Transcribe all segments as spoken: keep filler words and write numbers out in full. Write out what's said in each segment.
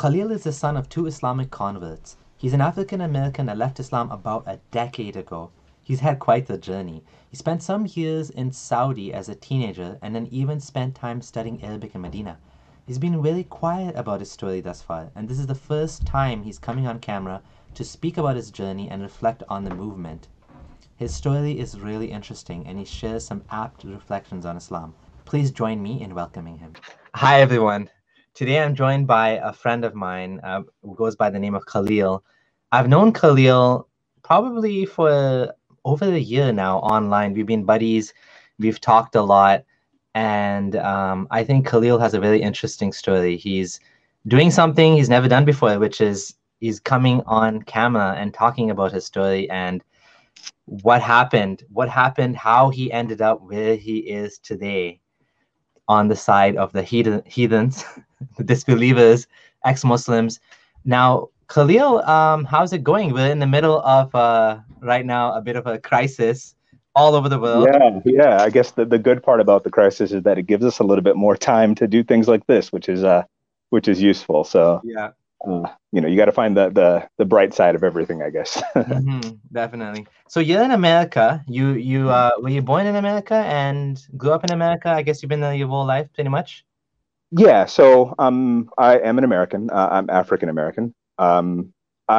Khalil is the son of two Islamic converts. He's an African American that left Islam about a decade ago. He's had quite the journey. He spent some years in Saudi as a teenager and then even spent time studying Arabic in Medina. He's been really quiet about his story thus far, and this is the first time he's coming on camera to speak about his journey and reflect on the movement. His story is really interesting and he shares some apt reflections on Islam. Please join me in welcoming him. Hi, everyone. Today I'm joined by a friend of mine uh, who goes by the name of Khalil. I've known Khalil probably for over a year now online. We've been buddies, we've talked a lot, and um, I think Khalil has a very interesting story. He's doing something he's never done before, which is he's coming on camera and talking about his story and what happened, what happened, how he ended up where he is today on the side of the heathen, heathens, the disbelievers, ex-Muslims. Now, Khalil, um, how's it going? We're in the middle of, uh, right now, a bit of a crisis all over the world. Yeah, yeah. I guess the, the good part about the crisis is that it gives us a little bit more time to do things like this, which is uh, which is useful. So, Yeah. uh, you know, you got to find the, the the bright side of everything, I guess. Mhm, definitely. So you're in America. You you uh were you born in America and grew up in America? I guess you've been there your whole life, pretty much. Yeah. So, um, I am an American. Uh, I'm African American. Um,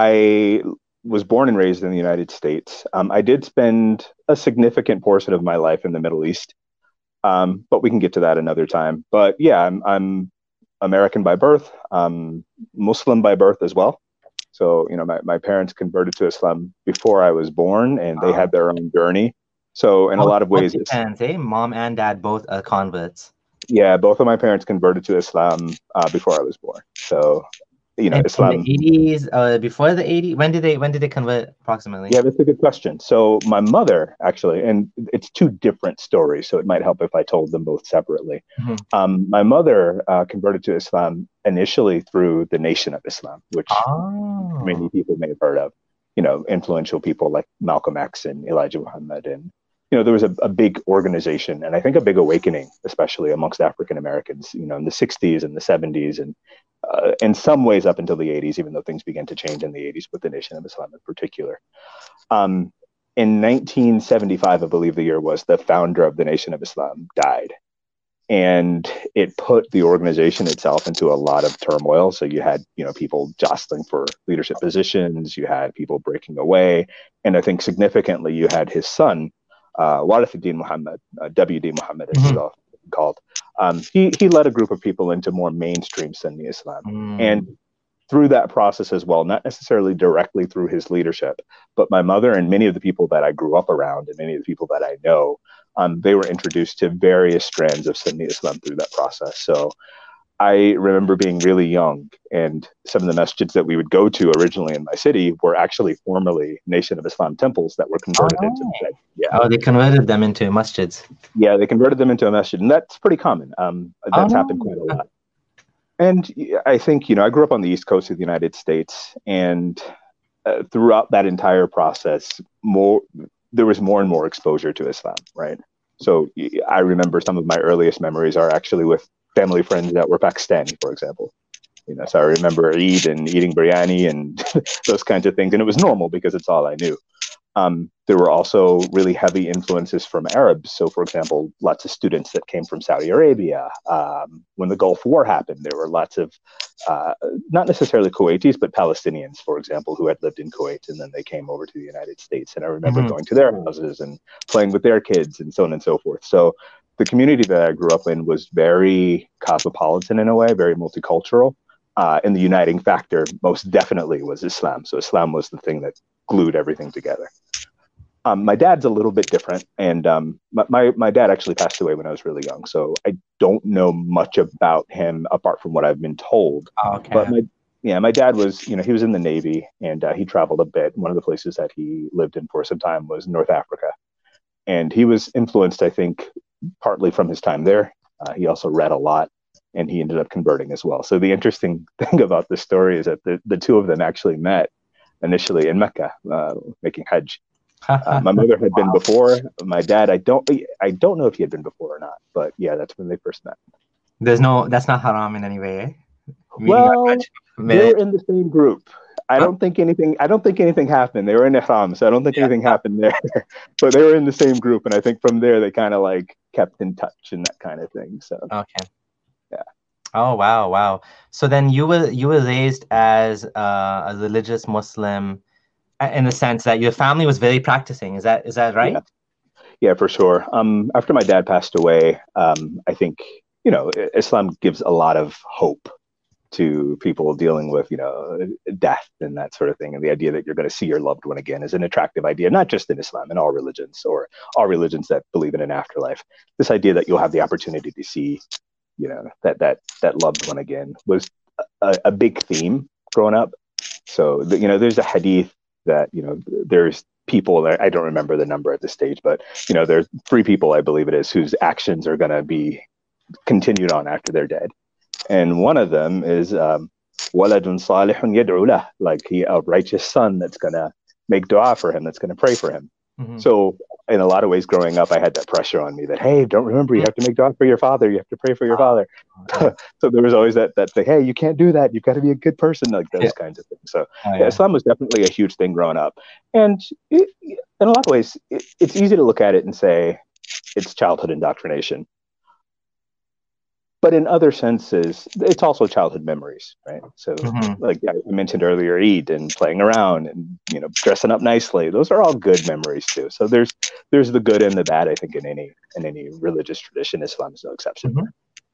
I was born and raised in the United States. Um, I did spend a significant portion of my life in the Middle East. Um, but we can get to that another time. But yeah, I'm I'm American by birth, um, Muslim by birth as well. So, you know, my, my parents converted to Islam before I was born and they Ah. had their own journey. So in a Both lot of both ways, your it's, parents, eh? Mom and dad both are converts. yeah, both of my parents converted to Islam uh, before I was born. So, you know, In, in the Islam, eighties, uh, before the eighties, when did they when did they convert approximately? yeah, that's a good question. So my mother actually, and it's two different stories, so it might help if I told them both separately. Mhm. Um, my mother uh, converted to Islam initially through the Nation of Islam, which Oh. many people may have heard of. You know, influential people like Malcolm X and Elijah Muhammad, and you know, there was a, a big organization, and I think a big awakening, especially amongst African Americans. You know, in the sixties and the seventies, and uh, in some ways up until the eighties, even though things began to change in the eighties with the Nation of Islam in particular. Um, in nineteen seventy-five, I believe the year was, the founder of the Nation of Islam died. And it put the organization itself into a lot of turmoil. So you had, you know, people jostling for leadership positions, you had people breaking away. And I think significantly, you had his son, uh, Warithuddin Muhammad, uh, W D Muhammad, as he's Mhm. often called. Um, he, he led a group of people into more mainstream Sunni Islam. And Mm. through that process as well, not necessarily directly through his leadership, but my mother and many of the people that I grew up around and many of the people that I know, um, they were introduced to various strands of Sunni Islam through that process. So I remember being really young, and some of the masjids that we would go to originally in my city were actually formerly Nation of Islam temples that were Oh converted into, no. yeah, Oh, they converted them into masjids. yeah, they converted them into a masjid, and that's pretty common. Um, that's happened Oh. quite a lot. And I think, you know, I grew up on the East Coast of the United States, and uh, throughout that entire process, more there was more and more exposure to Islam, right? So I remember some of my earliest memories are actually with family friends that were Pakistani, for example. You know, so I remember Eid and eating biryani and those kinds of things, and it was normal because it's all I knew. Um, there were also really heavy influences from Arabs. So, for example, lots of students that came from Saudi Arabia. Um, when the Gulf War happened, there were lots of, uh, not necessarily Kuwaitis, but Palestinians, for example, who had lived in Kuwait and then they came over to the United States. And I remember Mhm. going to their houses and playing with their kids and so on and so forth. So, the community that I grew up in was very cosmopolitan in a way, very multicultural. Uh, and the uniting factor most definitely was Islam. So, Islam was the thing that glued everything together. Um, my dad's a little bit different, and um, my, my my dad actually passed away when I was really young, so I don't know much about him apart from what I've been told. But Okay. my yeah, my dad was, you know, he was in the Navy and uh, he traveled a bit. One of the places that he lived in for some time was North Africa, and he was influenced, I think, partly from his time there. Uh, he also read a lot, and he ended up converting as well. So the interesting thing about this story is that the the two of them actually met initially in Mecca, uh, making Hajj. Uh, my mother had been Wow. before. My dad, I don't, I don't know if he had been before or not, but yeah, that's when they first met. There's no, that's not haram in any way, eh? meeting a Well, bunch of they men. were in the same group. I Huh? don't think anything. I don't think anything happened. They were in Ihram, so I don't think Yeah. anything happened there. But they were in the same group, and I think from there they kind of like kept in touch and that kind of thing. So Okay. yeah, Oh wow, wow. So then you were you were raised as uh, a religious Muslim uh, in the sense that your family was very practicing. Is that is that yeah, right? yeah, for sure. Um, after my dad passed away, um, I think you know Islam gives a lot of hope to people dealing with, you know, death and that sort of thing. And the idea that you're going to see your loved one again is an attractive idea, not just in Islam, in all religions or all religions that believe in an afterlife. This idea that you'll have the opportunity to see, you know, that that that loved one again was a, a big theme growing up. So, the, you know, there's a hadith that, you know, there's people that I don't remember the number at this stage, but, you know, there's three people, I believe it is, whose actions are going to be continued on after they're dead. And one of them is um, waladun salihun yad'u lah, like he a righteous son that's gonna make dua for him, that's gonna pray for him. Hmm. So in a lot of ways, growing up, I had that pressure on me that hey, don't remember you have to make dua for your father, you have to pray for your father. Yeah. So there was always that that thing, hey, you can't do that, you've got to be a good person, like Yeah. those kinds of things. So Oh, yeah, yeah. Islam was definitely a huge thing growing up, and it, in a lot of ways, it, it's easy to look at it and say it's childhood indoctrination. But in other senses, it's also childhood memories, right? So, Hmm. like I mentioned earlier, Eid and playing around and you know dressing up nicely. Those are all good memories too. So there's there's the good and the bad. I think in any in any religious tradition, Islam is no exception Hmm. there.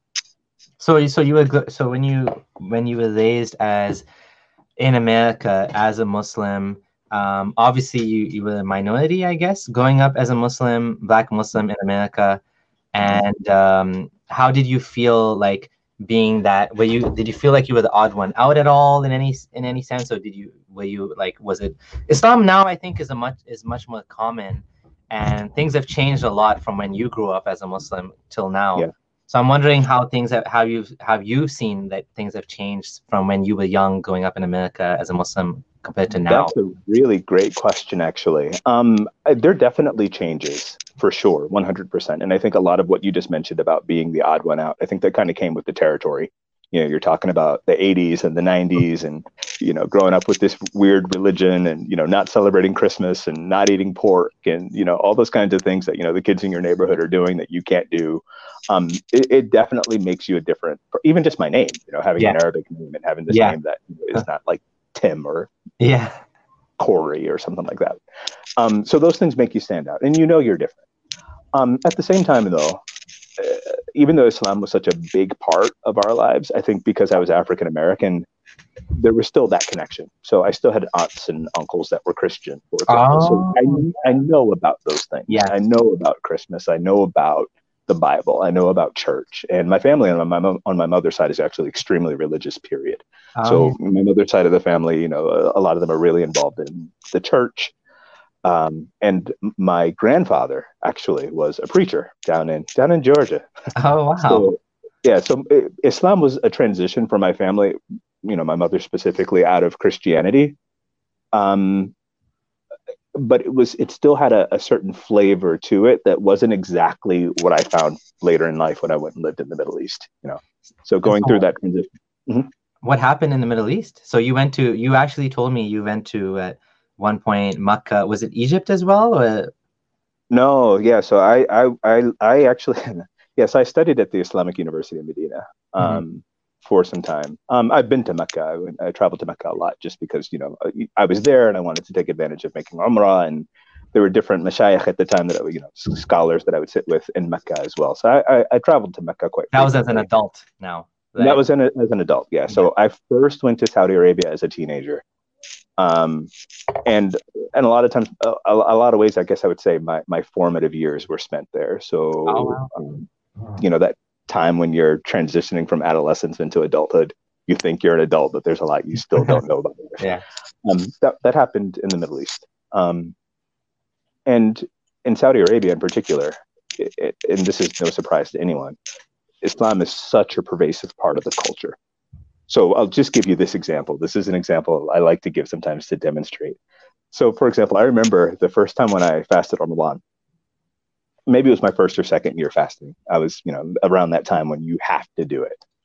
So so you were gl- so when you when you were raised as in America as a Muslim, um, obviously you you were a minority, I guess, growing up as a Muslim, Black Muslim in America. Mm-hmm. And um, how did you feel like being that? Were you did you feel like you were the odd one out at all in any in any sense, or did you were you like was it Islam now? I think is a much is much more common, and things have changed a lot from when you grew up as a Muslim till now. Yeah. So I'm wondering how things have how you have you seen that things have changed from when you were young growing up in America as a Muslim compared to now. That's a really great question, actually. Um, there definitely changes for sure, one hundred percent. And I think a lot of what you just mentioned about being the odd one out, I think that kind of came with the territory. You know, you're talking about the eighties and the nineties and, you know, growing up with this weird religion and, you know, not celebrating Christmas and not eating pork and, you know, all those kinds of things that, you know, the kids in your neighborhood are doing that you can't do. Um, it, it definitely makes you a different, even just my name, you know, having Yeah, an Arabic name and having this yeah, name that is not like Tim or yeah, Corey or something like that. Um, so those things make you stand out, and you know you're different. Um, at the same time, though, uh, even though Islam was such a big part of our lives, I think because I was African American, there was still that connection. So I still had aunts and uncles that were Christian, for example. So oh, I I know about those things. yeah, I know about Christmas. I know about the Bible. I know about church. And my family on my on my mother's side is actually extremely religious. Period. oh, yeah. So my mother's side of the family, you know, a, a lot of them are really involved in the church. Um, and my grandfather actually was a preacher down in down in Georgia. Oh, wow. So yeah, so uh, Islam was a transition for my family, you know, my mother specifically out of Christianity. Um, but it was it still had a, a certain flavor to it that wasn't exactly what I found later in life when I went and lived in the Middle East, you know. So And going through so that transition. Mhm. what happened in the Middle East? So you went to, you actually told me you went to at one point Makkah. Was it Egypt as well? Or No, yeah. So I I I, I actually yes, I studied at the Islamic University in Medina. Mhm. Um, for some time. Um, I've been to Mecca. I, went- I traveled to Mecca a lot just because, you know, I, I was there and I wanted to take advantage of making Umrah, and there were different mashayikh at the time that I would, you know, s- scholars that I would sit with in Mecca as well. So I, I, I traveled to Mecca quite That was as an frequently. adult now, That right? was in a, as an adult, yeah. Yeah. So I first went to Saudi Arabia as a teenager. Um, and and a lot of times, a, a lot of ways, I guess I would say my, my formative years were spent there. Oh, So, wow. um, you know, that time when you're transitioning from adolescence into adulthood, you think you're an adult, but there's a lot you still don't know about life. Yeah. Um, that, that happened in the Middle East. Um, and in Saudi Arabia in particular, it, it, and this is no surprise to anyone, Islam is such a pervasive part of the culture. So I'll just give you this example. This is an example I like to give sometimes to demonstrate. So, for example, I remember the first time when I fasted Ramadan. Maybe it was my first or second year fasting. I was, you know, around that time when you have to do it.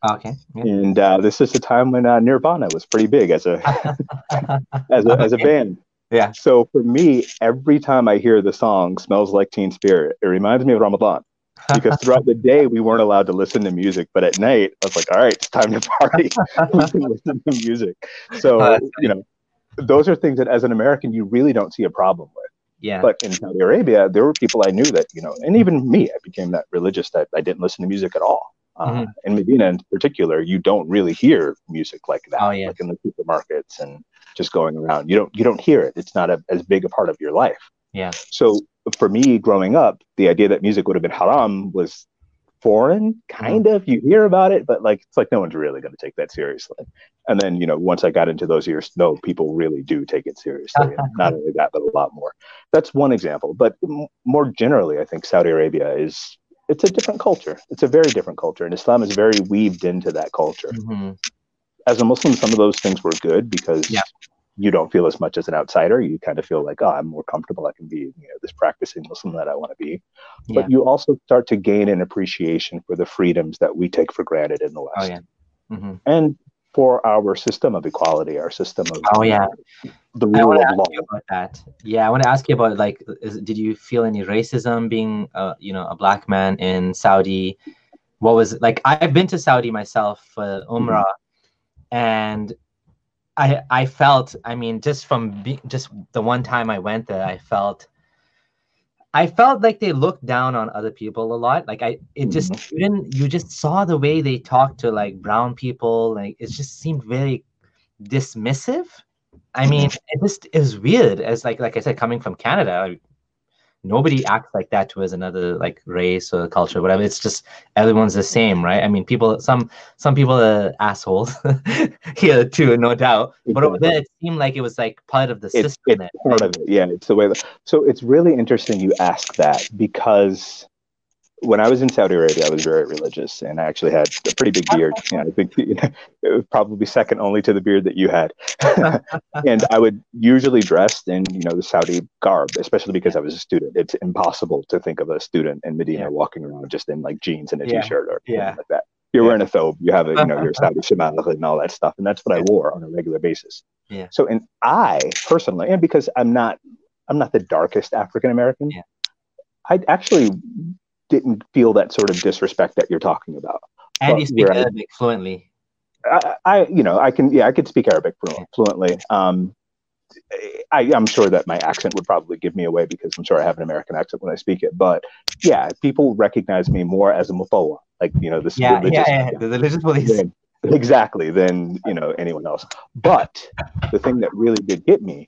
Okay. Yeah. And uh, this is the time when uh, Nirvana was pretty big as a as a as a Okay. band. Yeah. So for me, every time I hear the song "Smells Like Teen Spirit," it reminds me of Ramadan. Because throughout the day we weren't allowed to listen to music, but at night I was like, "All right, it's time to party. We can listen to music." Oh, So that's you funny. know, those are things that as an American you really don't see a problem with. Yeah. But in Saudi Arabia, there were people I knew that, you know, and even me, I became that religious that I didn't listen to music at all. Uh, Hmm. in Medina, in particular, you don't really hear music like Oh, that, yeah. like in the supermarkets and just going around. You don't you don't hear it. It's not a, as big a part of your life. Yeah. So for me, growing up, the idea that music would have been haram was foreign, Hmm. kind of. You hear about it, but like it's like no one's really going to take that seriously. And then, you know, once I got into those years, no, people really do take it seriously, and not only that, but a lot more. That's one example. But m- more generally, I think Saudi Arabia is it's a different culture. It's a very different culture, and Islam is very weaved into that culture. Hmm. As a Muslim, some of those things were good Yeah. because you don't feel as much as an outsider. You kind of feel like, oh, I'm more comfortable. I can be, you know, this practicing Muslim that I want to be. But Yeah. you also start to gain an appreciation for the freedoms that we take for granted in the Oh, West, yeah. Hmm. and for our system of equality, our system of, Oh, you yeah. know, the I want rule to of ask law. you about that. Yeah, I want to ask you about like, is, did you feel any racism being, uh, you know, a black man in Saudi? What was like? I've been to Saudi myself for Mhm. Umrah, and I I felt, I mean, just from be, just the one time I went there, I felt I felt like they looked down on other people a lot. Like I, it just Mhm. you didn't you just saw the way they talked to like brown people. Like it just seemed very dismissive. I mean, Mhm. it just is weird. As like like I said, coming from Canada, like, nobody acts like that towards another like race or culture, whatever. It's just everyone's the same, right? I mean, people some some people are assholes here too, no doubt. But over there, Exactly. it seemed like it was like part of the It, system it's there. part of it. Yeah, it's the way that, so it's really interesting you ask that because when I was in Saudi Arabia, I was very religious, and I actually had a pretty big beard. You know, I think you know, it was probably second only to the beard that you had. And I would usually dress in, you know, the Saudi garb, especially Yeah, because I was a student. It's impossible to think of a student in yeah, Medina walking around just in like jeans and a yeah, t-shirt or something yeah, like that. You're yeah, wearing a thobe, you have a, you know, your Saudi shamal and all that stuff, and that's what I yeah, wore on a regular basis. yeah, So, and I personally, and because I'm not, I'm not the darkest African American, yeah. I actually didn't feel that sort of disrespect that you're talking about. And But you speak where I, Arabic fluently. I, I you know, I can, yeah, I could speak Arabic Yeah, fluently. Um, I, I'm sure that my accent would probably give me away because I'm sure I have an American accent when I speak it. But yeah, people recognize me more as a mutawa, like, you know, this yeah, yeah, religious yeah. guy, The religious police. than, exactly, than, you know, anyone else. But the thing that really did get me,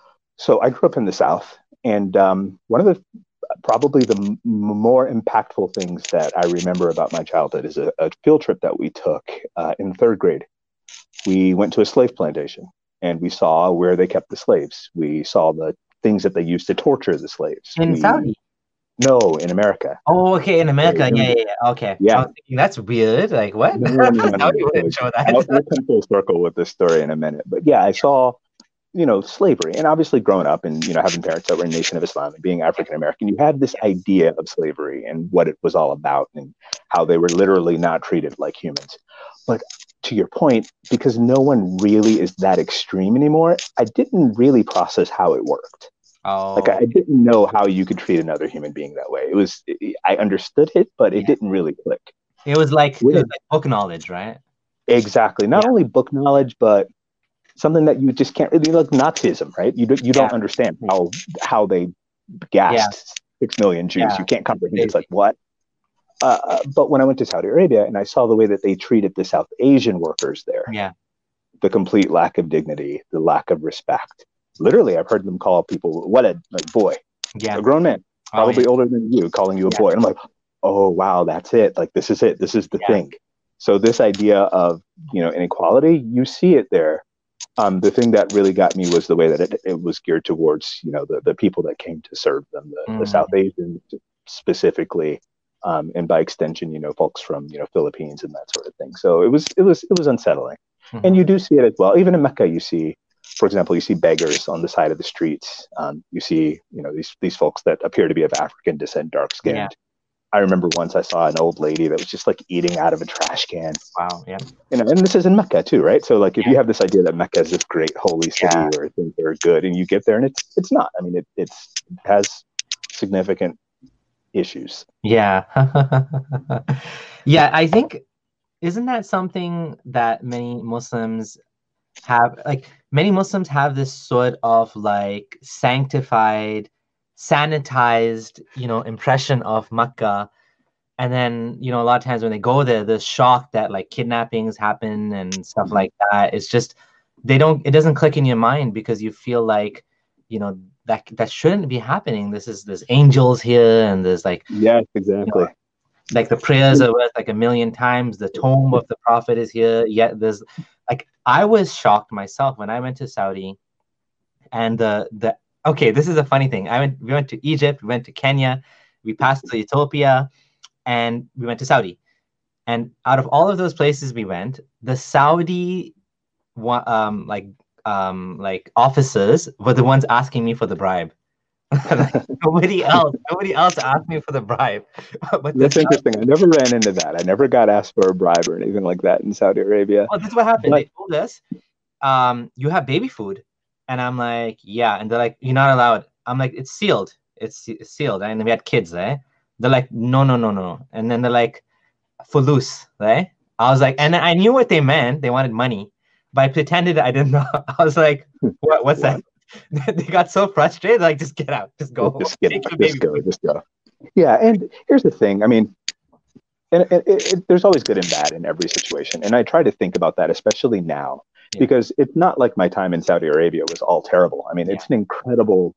so I grew up in the South, and um, one of the probably the m- more impactful things that I remember about my childhood is a, a field trip that we took uh, in third grade. We went to a slave plantation and we saw where they kept the slaves. We saw the things that they used to torture the slaves. In We Saudi. know in America. Oh, okay, in So, America. Yeah, yeah, yeah. Okay. I yeah. was thinking that's weird. Like what? No, no, no, no, Saudi no. So wouldn't show I'll, that. we'll come full circle with this story in a minute. But yeah, I saw, you know, slavery. And obviously growing up and, you know, having parents that were in Nation of Islam and being African American, you had this Yes. idea of slavery and what it was all about and how they were literally not treated like humans. But to your point, because no one really is that extreme anymore, I didn't really process how it worked. Like Oh, I didn't know how you could treat another human being that way. It was, I understood it, but it yeah. didn't really click. It was like it was When like book knowledge, right? exactly, not Yeah, only book knowledge, but something that you just can't really, like Nazism, right? You don't, you yeah, don't understand how how they yeah, gassed six million Jews. yeah. You can't comprehend. It's like Crazy. what? Uh, uh, but when I went to Saudi Arabia and I saw the way that they treated the South Asian workers there, Yeah, the complete lack of dignity, the lack of respect. Literally, I've heard them call people what a like boy, yeah. a grown man, Oh, yeah, probably older than you, calling you a yeah, boy. And I'm like, oh wow, that's it. Like this is it. This is the yeah. thing. So this idea of, you know, inequality, you see it there. Um, the thing that really got me was the way that it, it was geared towards, you know, the, the people that came to serve them, the, the South Mm, Asians specifically, um, and by extension, you know, folks from, you know, Philippines and that sort of thing. So it was it was it was unsettling, and mhm. you do see it as well. Even in Mecca, you see, for example, you see beggars on the side of the streets. Um, you see, you know, these these folks that appear to be of African descent, dark Yeah, skinned. I remember once I saw an old lady that was just like eating out of a trash can. Wow. Yeah. You know, and this is in Mecca too, right? So like if Yeah. you have this idea that Mecca is this great holy city Yeah. where things are good, and you get there and it's it's not. I mean, it it's it has significant issues. Yeah. Yeah, I think isn't that something that many Muslims have, like many Muslims have this sort of like sanctified, sanitized, you know, impression of Mecca. And then, you know, a lot of times when they go there, they're shocked that like kidnappings happen and stuff Mhm. like that. It's just they don't it doesn't click in your mind because you feel like, you know, that that shouldn't be happening. This is there's angels here and there's like, Yes, you know, exactly. like the prayers are worth like a million times. The tomb of the prophet is here. Yet there's like I was shocked myself when I went to Saudi and the the okay, this is a funny thing. I went we went to Egypt, we went to Kenya, we passed to Ethiopia, and we went to Saudi. And out of all of those places we went, the Saudi um like um like officers were the ones asking me for the bribe. Like, nobody else, nobody else asked me for the bribe. But the That's interesting. I never ran into that. I never got asked for a bribe or anything like that in Saudi Arabia. oh, this is what happened. But They told us, um, you have baby food. And I'm like, yeah. And they're like, you're not allowed. I'm like, it's sealed. It's, it's sealed. And we had kids, right? They're like, no, no, no, no. And then they're like, fulus, right? I was like, and I knew what they meant. They wanted money, but I pretended I didn't know. I was like, what, what's that? They got so frustrated, like, just get out, just go. just get Take out, your baby just go, food. just go. Yeah, and here's the thing. I mean, and it, it, it, there's always good and bad in every situation, and I try to think about that, especially now, Yeah. because it's not like my time in Saudi Arabia was all terrible. I mean, Yeah. it's an incredible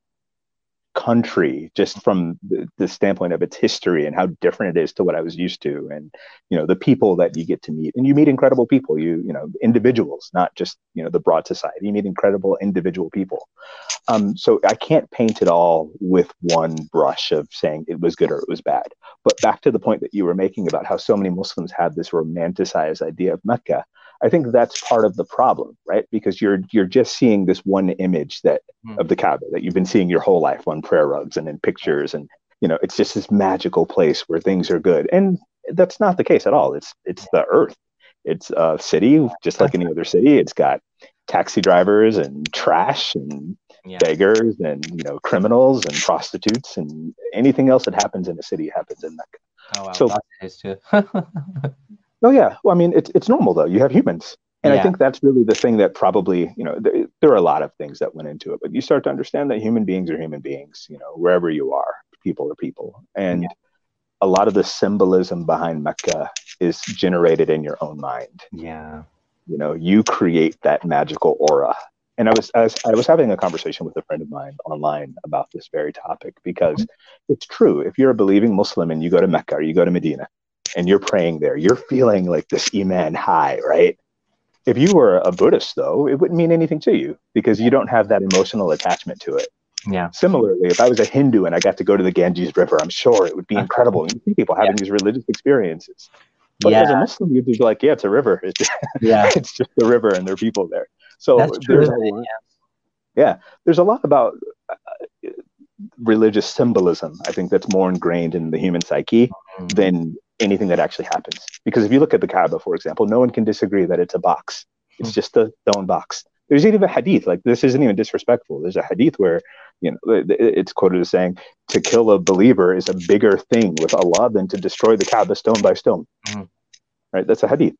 country just from the, the standpoint of its history and how different it is to what I was used to, and you know the people that you get to meet, and you meet incredible people, you you know individuals, not just you know the broad society. You meet incredible individual people. Um, so I can't paint it all with one brush of saying it was good or it was bad. But back to the point that you were making about how so many Muslims have this romanticized idea of Mecca, I think that's part of the problem, right? Because you're you're just seeing this one image that Hmm. of the Kaaba that you've been seeing your whole life on prayer rugs and in pictures, and you know it's just this magical place where things are good, and that's not the case at all. It's it's the earth. It's a city just like any other city. It's got taxi drivers and trash and Yeah. beggars and you know criminals and prostitutes, and anything else that happens in a city happens in Mecca. Oh, wow. So, That is too. oh yeah, well, I mean it's it's normal though. You have humans, and Yeah. I think that's really the thing that probably you know th- there are a lot of things that went into it, but you start to understand that human beings are human beings. You know, wherever you are, people are people, and Yeah. a lot of the symbolism behind Mecca is generated in your own mind. Yeah. You know, you create that magical aura. And I was, I was I was having a conversation with a friend of mine online about this very topic, because it's true. If you're a believing Muslim and you go to Mecca or you go to Medina and you're praying there, you're feeling like this iman high, right? If you were a Buddhist, though, it wouldn't mean anything to you because you don't have that emotional attachment to it. Yeah. Similarly, if I was a Hindu and I got to go to the Ganges River, I'm sure it would be incredible. You see people having yeah. these religious experiences. But yeah. as a Muslim, you'd be like, yeah, it's a river. It's, yeah. it's just a river and there are people there. So That's true, there's a lot, yeah. yeah, there's a lot about uh, religious symbolism, I think, that's more ingrained in the human psyche mm-hmm. than anything that actually happens. Because if you look at the Kaaba, for example, no one can disagree that it's a box. It's mm-hmm. just a stone box. There's even a hadith, like this isn't even disrespectful. There's a hadith where, you know, it's quoted as saying, to kill a believer is a bigger thing with Allah than to destroy the Kaaba stone by stone. Mm-hmm. Right? That's a hadith.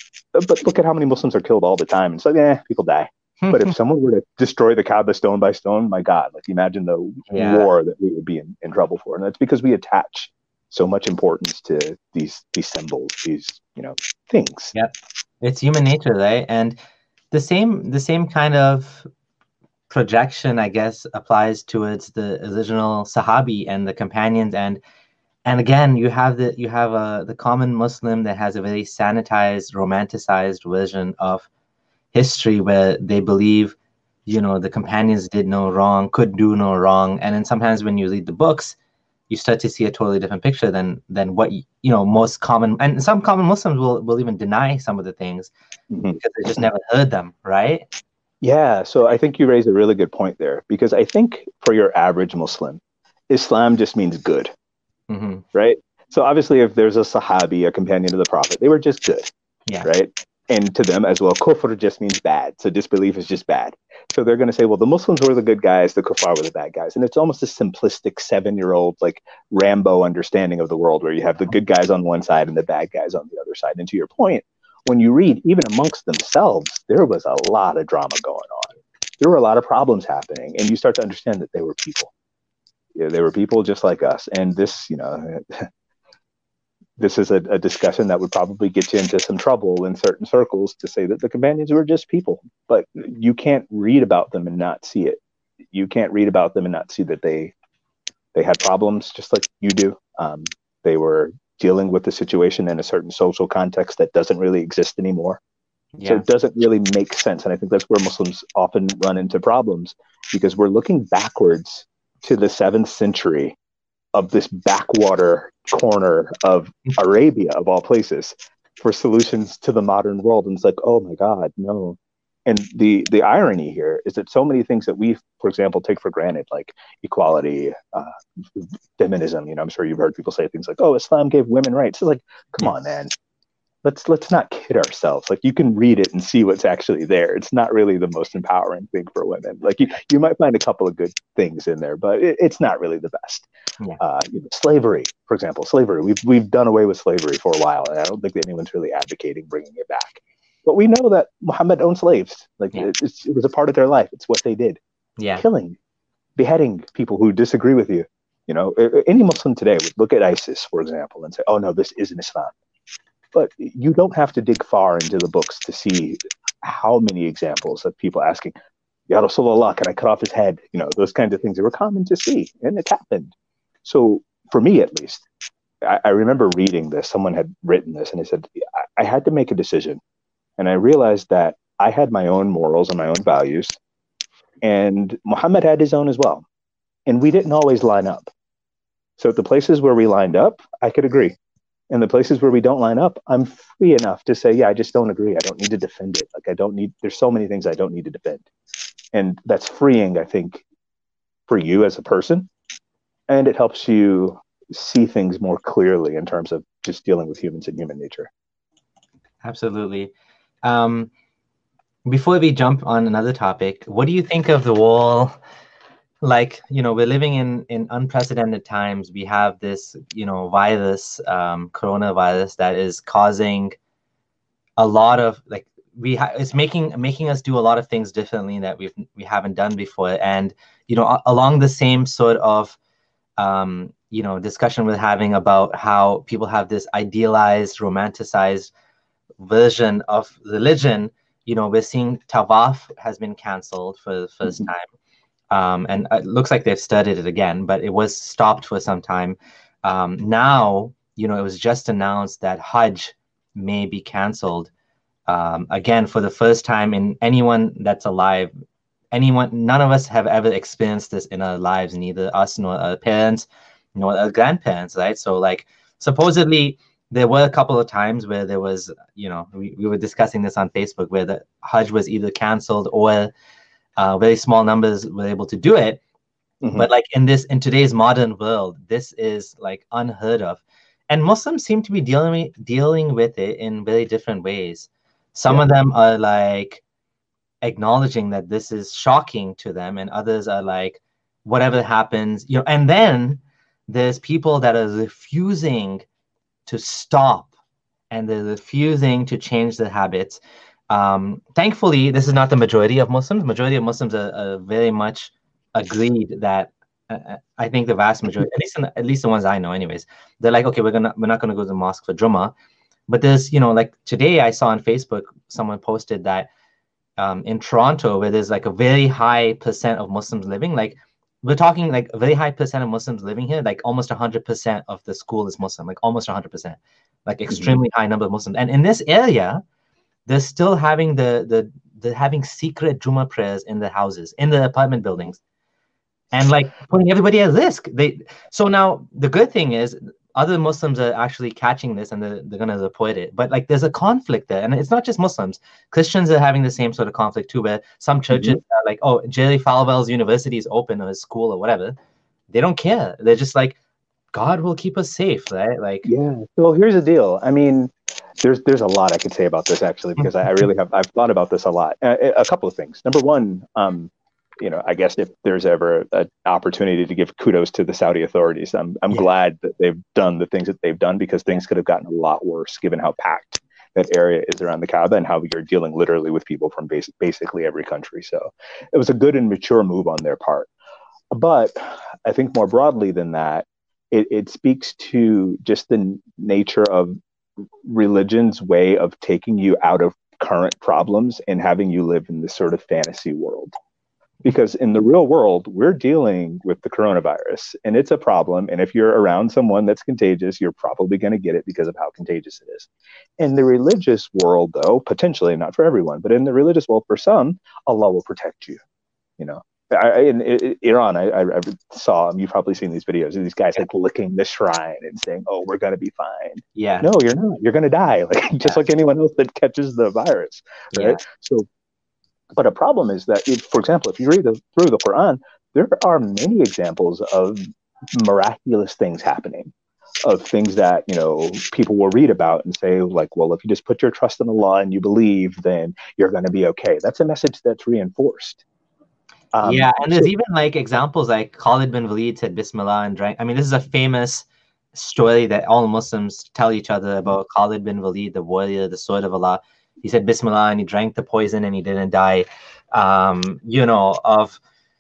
But look at how many Muslims are killed all the time. It's like, eh, people die. But if someone were to destroy the Kaaba stone by stone, my God, like imagine the yeah. war that we would be in, in trouble for. And that's because we attach so much importance to these these symbols, these, you know, things. Yep. It's human nature, right? And the same the same kind of projection, I guess, applies towards the original Sahabi and the companions. And and again, you have the you have a the common Muslim that has a very sanitized, romanticized version of history where they believe, you know, the companions did no wrong, could do no wrong. And then sometimes when you read the books, you start to see a totally different picture than than what, you know, most common, and some common Muslims will, will even deny some of the things mm-hmm. because they just never heard them, right? Yeah, so I think you raise a really good point there, because I think for your average Muslim, Islam just means good, mm-hmm. right? So obviously, if there's a Sahabi, a companion of the Prophet, they were just good, Yeah. right? And to them as well, kufr just means bad. So disbelief is just bad. So they're going to say, well, the Muslims were the good guys, the kuffar were the bad guys. And it's almost a simplistic seven-year-old, like Rambo understanding of the world, where you have the good guys on one side and the bad guys on the other side. And to your point, when you read, even amongst themselves, there was a lot of drama going on. There were a lot of problems happening. And you start to understand that they were people. Yeah, they were people just like us. And this, you know, this is a, a discussion that would probably get you into some trouble in certain circles to say that the companions were just people, but you can't read about them and not see it. You can't read about them and not see that they they had problems just like you do. Um, they were dealing with the situation in a certain social context that doesn't really exist anymore. Yeah. So it doesn't really make sense. And I think that's where Muslims often run into problems, because we're looking backwards to the seventh century of this backwater corner of Arabia, of all places, for solutions to the modern world. And it's like, oh my God, no. And the the irony here is that so many things that we, for example, take for granted, like equality, uh, feminism, you know, I'm sure you've heard people say things like, oh, Islam gave women rights. It's like, come on, man. Let's let's not kid ourselves. Like, you can read it and see what's actually there. It's not really the most empowering thing for women. Like, you, you might find a couple of good things in there, but it, it's not really the best. Yeah. Uh, you know, slavery, for example, slavery. We've we've done away with slavery for a while, and I don't think that anyone's really advocating bringing it back. But we know that Muhammad owned slaves. Like, yeah. it, it's, it was a part of their life. It's what they did. Yeah, killing, beheading people who disagree with you. You know, any Muslim today would look at ISIS, for example, and say, "Oh no, this isn't Islam." But you don't have to dig far into the books to see how many examples of people asking, Ya Rasulullah, can I cut off his head? You know, those kinds of things that were common to see, and it happened. So for me, at least, I, I remember reading this. Someone had written this, and he said, I, I had to make a decision. And I realized that I had my own morals and my own values, and Muhammad had his own as well. And we didn't always line up. So at the places where we lined up, I could agree. And the places where we don't line up, I'm free enough to say, yeah, I just don't agree. I don't need to defend it. Like, I don't need, there's so many things I don't need to defend. And that's freeing, I think, for you as a person. And it helps you see things more clearly in terms of just dealing with humans and human nature. Absolutely. Um, before we jump on another topic, what do you think of the wall? Like, you know, we're living in, in unprecedented times. We have this, you know, virus, um, coronavirus, that is causing a lot of, like, we ha- it's making making us do a lot of things differently that we've we haven't done before. And, you know, a- along the same sort of, um, you know, discussion we're having about how people have this idealized, romanticized version of religion, you know, we're seeing Tawaf has been canceled for the first mm-hmm. time. Um, and it looks like they've started it again, but it was stopped for some time. Um, now, you know, it was just announced that Hajj may be canceled um, again for the first time in anyone that's alive. Anyone, none of us have ever experienced this in our lives, neither us nor our parents, nor our grandparents, right? So, like, supposedly there were a couple of times where there was, you know, we, we were discussing this on Facebook, where the Hajj was either canceled or Uh, very small numbers were able to do it. Mm-hmm. But like in this, in today's modern world, this is like unheard of. And Muslims seem to be dealing, dealing with it in very different ways. Some yeah. of them are like acknowledging that this is shocking to them, and others are like, whatever happens, you know, and then there's people that are refusing to stop, and they're refusing to change their habits. Um, thankfully, this is not the majority of Muslims. Majority of Muslims are, are very much agreed that uh, I think the vast majority, at least in, at least the ones I know, anyways, they're like, okay, we're gonna we're not gonna go to the mosque for Jummah. But there's, you know, like today I saw on Facebook someone posted that um, in Toronto, where there's like a very high percent of Muslims living, like we're talking like a very high percent of Muslims living here, like almost one hundred percent of the school is Muslim, like almost one hundred percent, like extremely mm-hmm. high number of Muslims. And in this area, they're still having the the they're having secret Jummah prayers in the houses, in the apartment buildings, and like putting everybody at risk. They so now the good thing is other Muslims are actually catching this and they're, they're gonna report it. But like there's a conflict there, and it's not just Muslims. Christians are having the same sort of conflict too, where some churches mm-hmm. are like, oh, Jerry Falwell's university is open or his school or whatever. They don't care. They're just like, God will keep us safe, right? Like, Yeah. So here's the deal. I mean, there's there's a lot I could say about this actually, because I, I really have I've thought about this a lot. A, a couple of things. Number one, um, you know, I guess if there's ever an opportunity to give kudos to the Saudi authorities, I'm I'm yeah, glad that they've done the things that they've done, because yeah, things could have gotten a lot worse given how packed that area is around the Kaaba and how you're dealing literally with people from basic, basically every country. So it was a good and mature move on their part. But I think more broadly than that, it, it speaks to just the n- nature of religion's way of taking you out of current problems and having you live in this sort of fantasy world. Because in the real world, we're dealing with the coronavirus and it's a problem. And if you're around someone that's contagious, you're probably going to get it because of how contagious it is. In the religious world, though, potentially not for everyone, but in the religious world, for some, Allah will protect you. You know, I, in, in Iran, I, I saw, you've probably seen these videos of these guys like licking the shrine and saying, "Oh, we're going to be fine." yeah, No, you're not. You're going to die, like just yeah, like anyone else that catches the virus, yeah, right? So, but a problem is that, if, for example, if you read the, through the Quran, there are many examples of miraculous things happening, of things that, you know, people will read about and say, like, well, if you just put your trust in Allah and you believe, then you're going to be okay. That's a message that's reinforced. yeah. Um, And there's so even like examples like Khalid bin Walid said Bismillah and drank. I mean, this is a famous story that all Muslims tell each other about Khalid bin Walid, the warrior, the sword of Allah. He said Bismillah and he drank the poison and he didn't die. Um, you know, of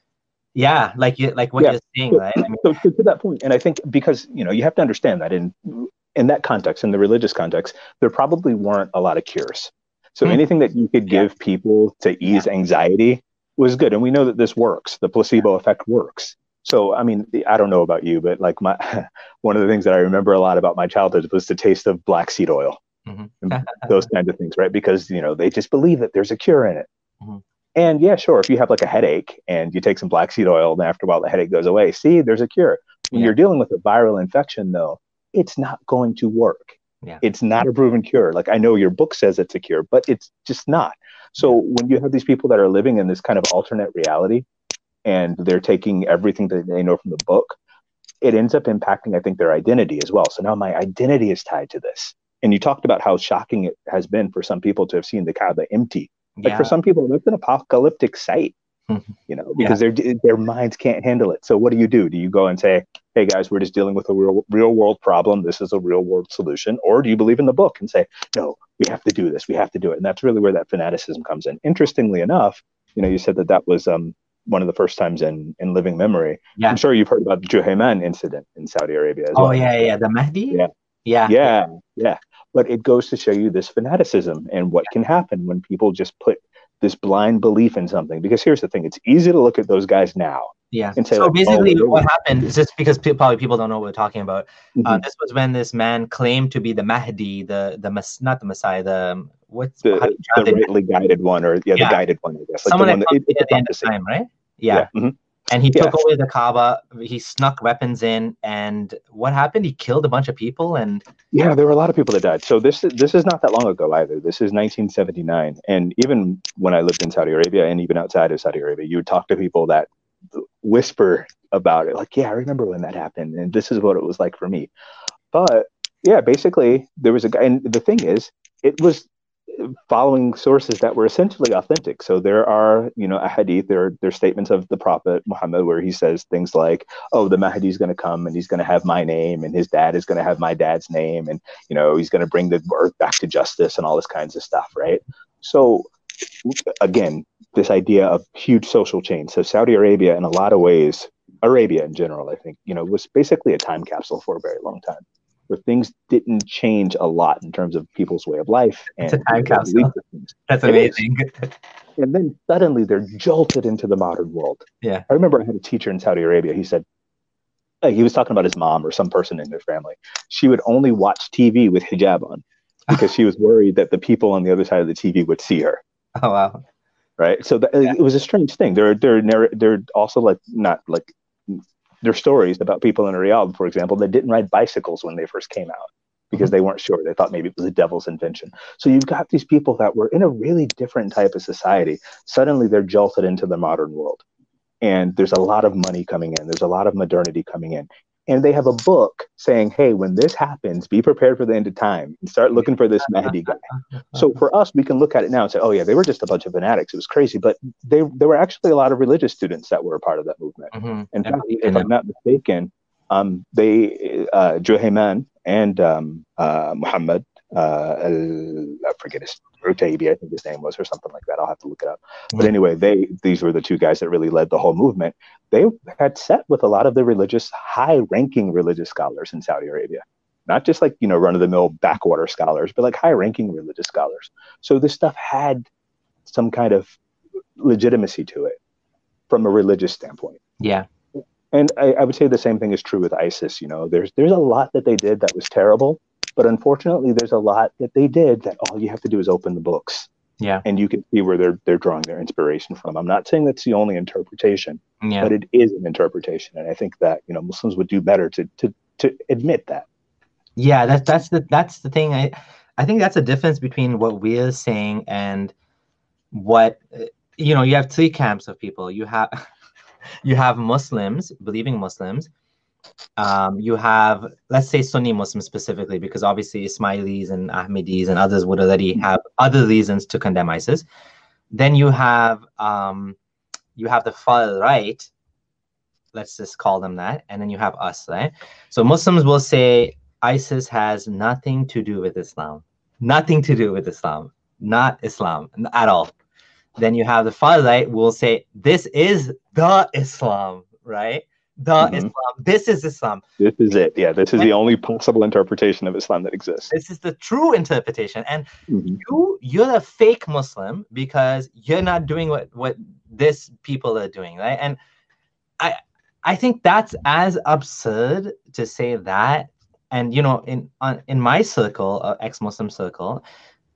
yeah, like you like what yeah, you're saying, so, right? I mean, so to, to that point, and I think because, you know, you have to understand that in in that context, in the religious context, there probably weren't a lot of cures. So hmm, anything that you could yeah, give people to yeah, ease anxiety was good, and we know that this works. The placebo effect works. So I mean, I don't know about you, but like my one of the things that I remember a lot about my childhood was the taste of black seed oil hmm and those kinds of things, right? Because, you know, they just believe that there's a cure in it. hmm, And yeah, sure, if you have like a headache and you take some black seed oil, then after a while the headache goes away. See, there's a cure. When yeah, you're dealing with a viral infection, though, it's not going to work. yeah, It's not a proven cure. Like, I know your book says it's a cure, but it's just not. yeah, So when you have these people that are living in this kind of alternate reality and they're taking everything that they know from the book, it ends up impacting, I think, their identity as well. So now my identity is tied to this. And you talked about how shocking it has been for some people to have seen the Kaaba empty. Like, for yeah, some people, that's an apocalyptic sight, you know, yeah, because their their minds can't handle it. So what do you do? Do you go and say, "Hey guys, we're just dealing with a real real world problem. This is a real world solution," or do you believe in the book and say, "No, we have to do this. We have to do it"? And that's really where that fanaticism comes in. Interestingly enough, you know, you said that that was um, one of the first times in in living memory. I'm yeah. sure you've heard about the Juhayman incident in Saudi Arabia as Oh well. yeah, yeah, yeah. The Mahdi. Yeah, Yeah, yeah, yeah, yeah. But it goes to show you this fanaticism and what can happen when people just put this blind belief in something. Because here's the thing, it's easy to look at those guys now yeah. and say, So like, oh, basically, well, they were. what happened is just because pe- probably people don't know what we're talking about. Uh, Mhm. this was when this man claimed to be the Mahdi, the the mess, not the Messiah, the um, what's how do the you the translate? rightly guided one, or yeah, the Yeah, guided one, I guess, like the someone that one that comes it, it's a at the end of prophecy. time, right? Yeah, Yeah. hmm And he yeah, took away the Kaaba. He snuck weapons in, and what happened? He killed a bunch of people, and yeah. There were a lot of people that died. So this this is not that long ago either. This is nineteen seventy-nine, and even when I lived in Saudi Arabia, and even outside of Saudi Arabia, you would talk to people that whisper about it, like, yeah, I remember when that happened, and this is what it was like for me. But yeah, basically, there was a guy, and the thing is, it was following sources that were essentially authentic. So there are, you know, a hadith, there are, there are statements of the Prophet Muhammad where he says things like, "Oh, the Mahdi is going to come and he's going to have my name, and his dad is going to have my dad's name, and you know, he's going to bring the earth back to justice and all this kinds of stuff," right? So again, this idea of huge social change. So Saudi Arabia, in a lot of ways, Arabia in general, I think, you know, was basically a time capsule for a very long time, where things didn't change a lot in terms of people's way of life it's a and, you time know, their belief capsule. systems. That's It is. amazing. And then suddenly they're jolted into the modern world. Yeah. I remember I had a teacher in Saudi Arabia. He said, uh, he was talking about his mom or some person in their family. She would only watch T V with hijab on because she was worried that the people on the other side of the T V would see her. Oh wow. Right. So the, Yeah. it was a strange thing. There, there, there, also like not like there are stories about people in Riyadh, for example, that didn't ride bicycles when they first came out because Mhm. they weren't sure. They thought maybe it was the devil's invention. So you've got these people that were in a really different type of society. Suddenly they're jolted into the modern world. And there's a lot of money coming in. There's a lot of modernity coming in. And they have a book saying, hey, when this happens, be prepared for the end of time and start looking for this Mahdi guy. So for us, we can look at it now and say, oh, yeah, they were just a bunch of fanatics. It was crazy. But they, there were actually a lot of religious students that were a part of that movement. Mm-hmm. In fact, if I'm not mistaken, um, they, uh, Juhayman and um, uh, Muhammad, uh, I forget his Rutaybi, I think his name was, or something like that. I'll have to look it up. Mm-hmm. But anyway, they these were the two guys that really led the whole movement. They had sat with a lot of the religious, high-ranking religious scholars in Saudi Arabia. Not just like, you know, run-of-the-mill backwater scholars, but like high-ranking religious scholars. So this stuff had some kind of legitimacy to it from a religious standpoint. Yeah. And I, I would say the same thing is true with ISIS. You know, there's there's a lot that they did that was terrible, but unfortunately, there's a lot that they did that all you have to do is open the books. Yeah. And you can see where they're they're drawing their inspiration from. I'm not saying that's the only interpretation, yeah. but it is an interpretation, and I think that, you know, Muslims would do better to to to admit that. Yeah, that's that's the that's the thing. I I think that's a difference between what we're saying and what, you know. You have three camps of people. You have you have Muslims, believing Muslims. Um, you have, let's say, Sunni Muslims specifically, because obviously Ismailis and Ahmadis and others would already have other reasons to condemn ISIS. Then you have um, you have the far right, let's just call them that, and then you have us, right? So Muslims will say ISIS has nothing to do with Islam, nothing to do with Islam, not Islam at all. Then you have the far right will say this is the Islam, right? The mm-hmm. Islam. This is Islam. This is it. Yeah, this is and the only possible interpretation of Islam that exists. This is the true interpretation. And mm-hmm. you, you're a fake Muslim because you're not doing what, what this people are doing, right? And I I think that's as absurd to say that. And, you know, in on, in my circle, uh, ex-Muslim circle,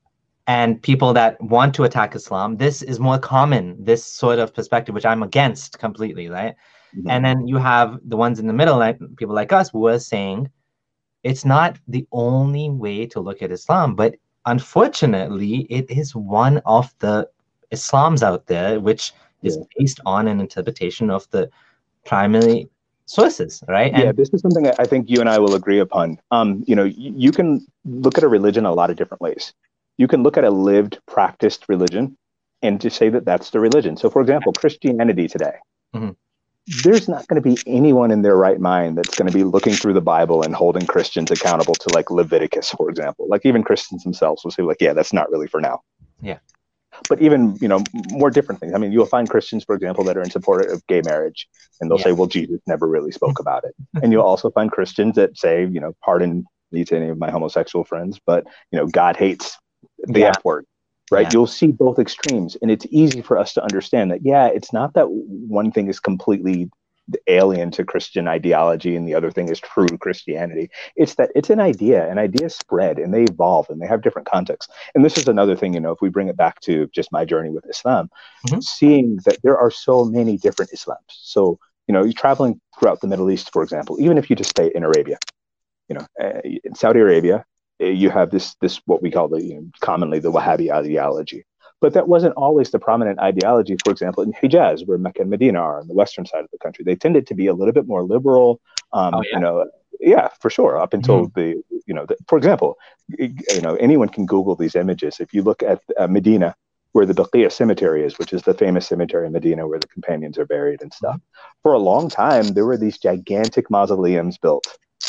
and people that want to attack Islam, this is more common, this sort of perspective, which I'm against completely, right? Mm-hmm. And then you have the ones in the middle, like people like us, who are saying it's not the only way to look at Islam, but unfortunately, it is one of the Islams out there, which yeah. is based on an interpretation of the primary sources, right? Yeah, and this is something I think you and I will agree upon. Um, you know, you, you can look at a religion a lot of different ways. You can look at a lived, practiced religion and to say that that's the religion. So, for example, Christianity today. Mm-hmm. There's not going to be anyone in their right mind that's going to be looking through the Bible and holding Christians accountable to like Leviticus, for example. Like even Christians themselves will say like, yeah, that's not really for now. Yeah. But even, you know, more different things. I mean, you'll find Christians, for example, that are in support of gay marriage, and they'll yeah. say, well, Jesus never really spoke about it. And you'll also find Christians that say, you know, pardon me to any of my homosexual friends, but, you know, God hates the yeah. F word. Right. Yeah. You'll see both extremes. And it's easy for us to understand that, yeah, it's not that one thing is completely alien to Christian ideology and the other thing is true Christianity. It's that it's an idea, and ideas spread and they evolve and they have different contexts. And this is another thing, you know, if we bring it back to just my journey with Islam, mm-hmm. seeing that there are so many different Islams. So, you know, you're traveling throughout the Middle East, for example, even if you just stay in Arabia, you know, uh, in Saudi Arabia, you have this, this what we call the, you know, commonly the Wahhabi ideology. But that wasn't always the prominent ideology, for example, in Hijaz, where Mecca and Medina are on the western side of the country. They tended to be a little bit more liberal, um, oh, yeah? you know, yeah, for sure. Up until mm-hmm. the, you know, the, for example, you know, anyone can Google these images. If you look at uh, Medina, where the Baqiyya cemetery is, which is the famous cemetery in Medina where the companions are buried and stuff. For a long time, there were these gigantic mausoleums built.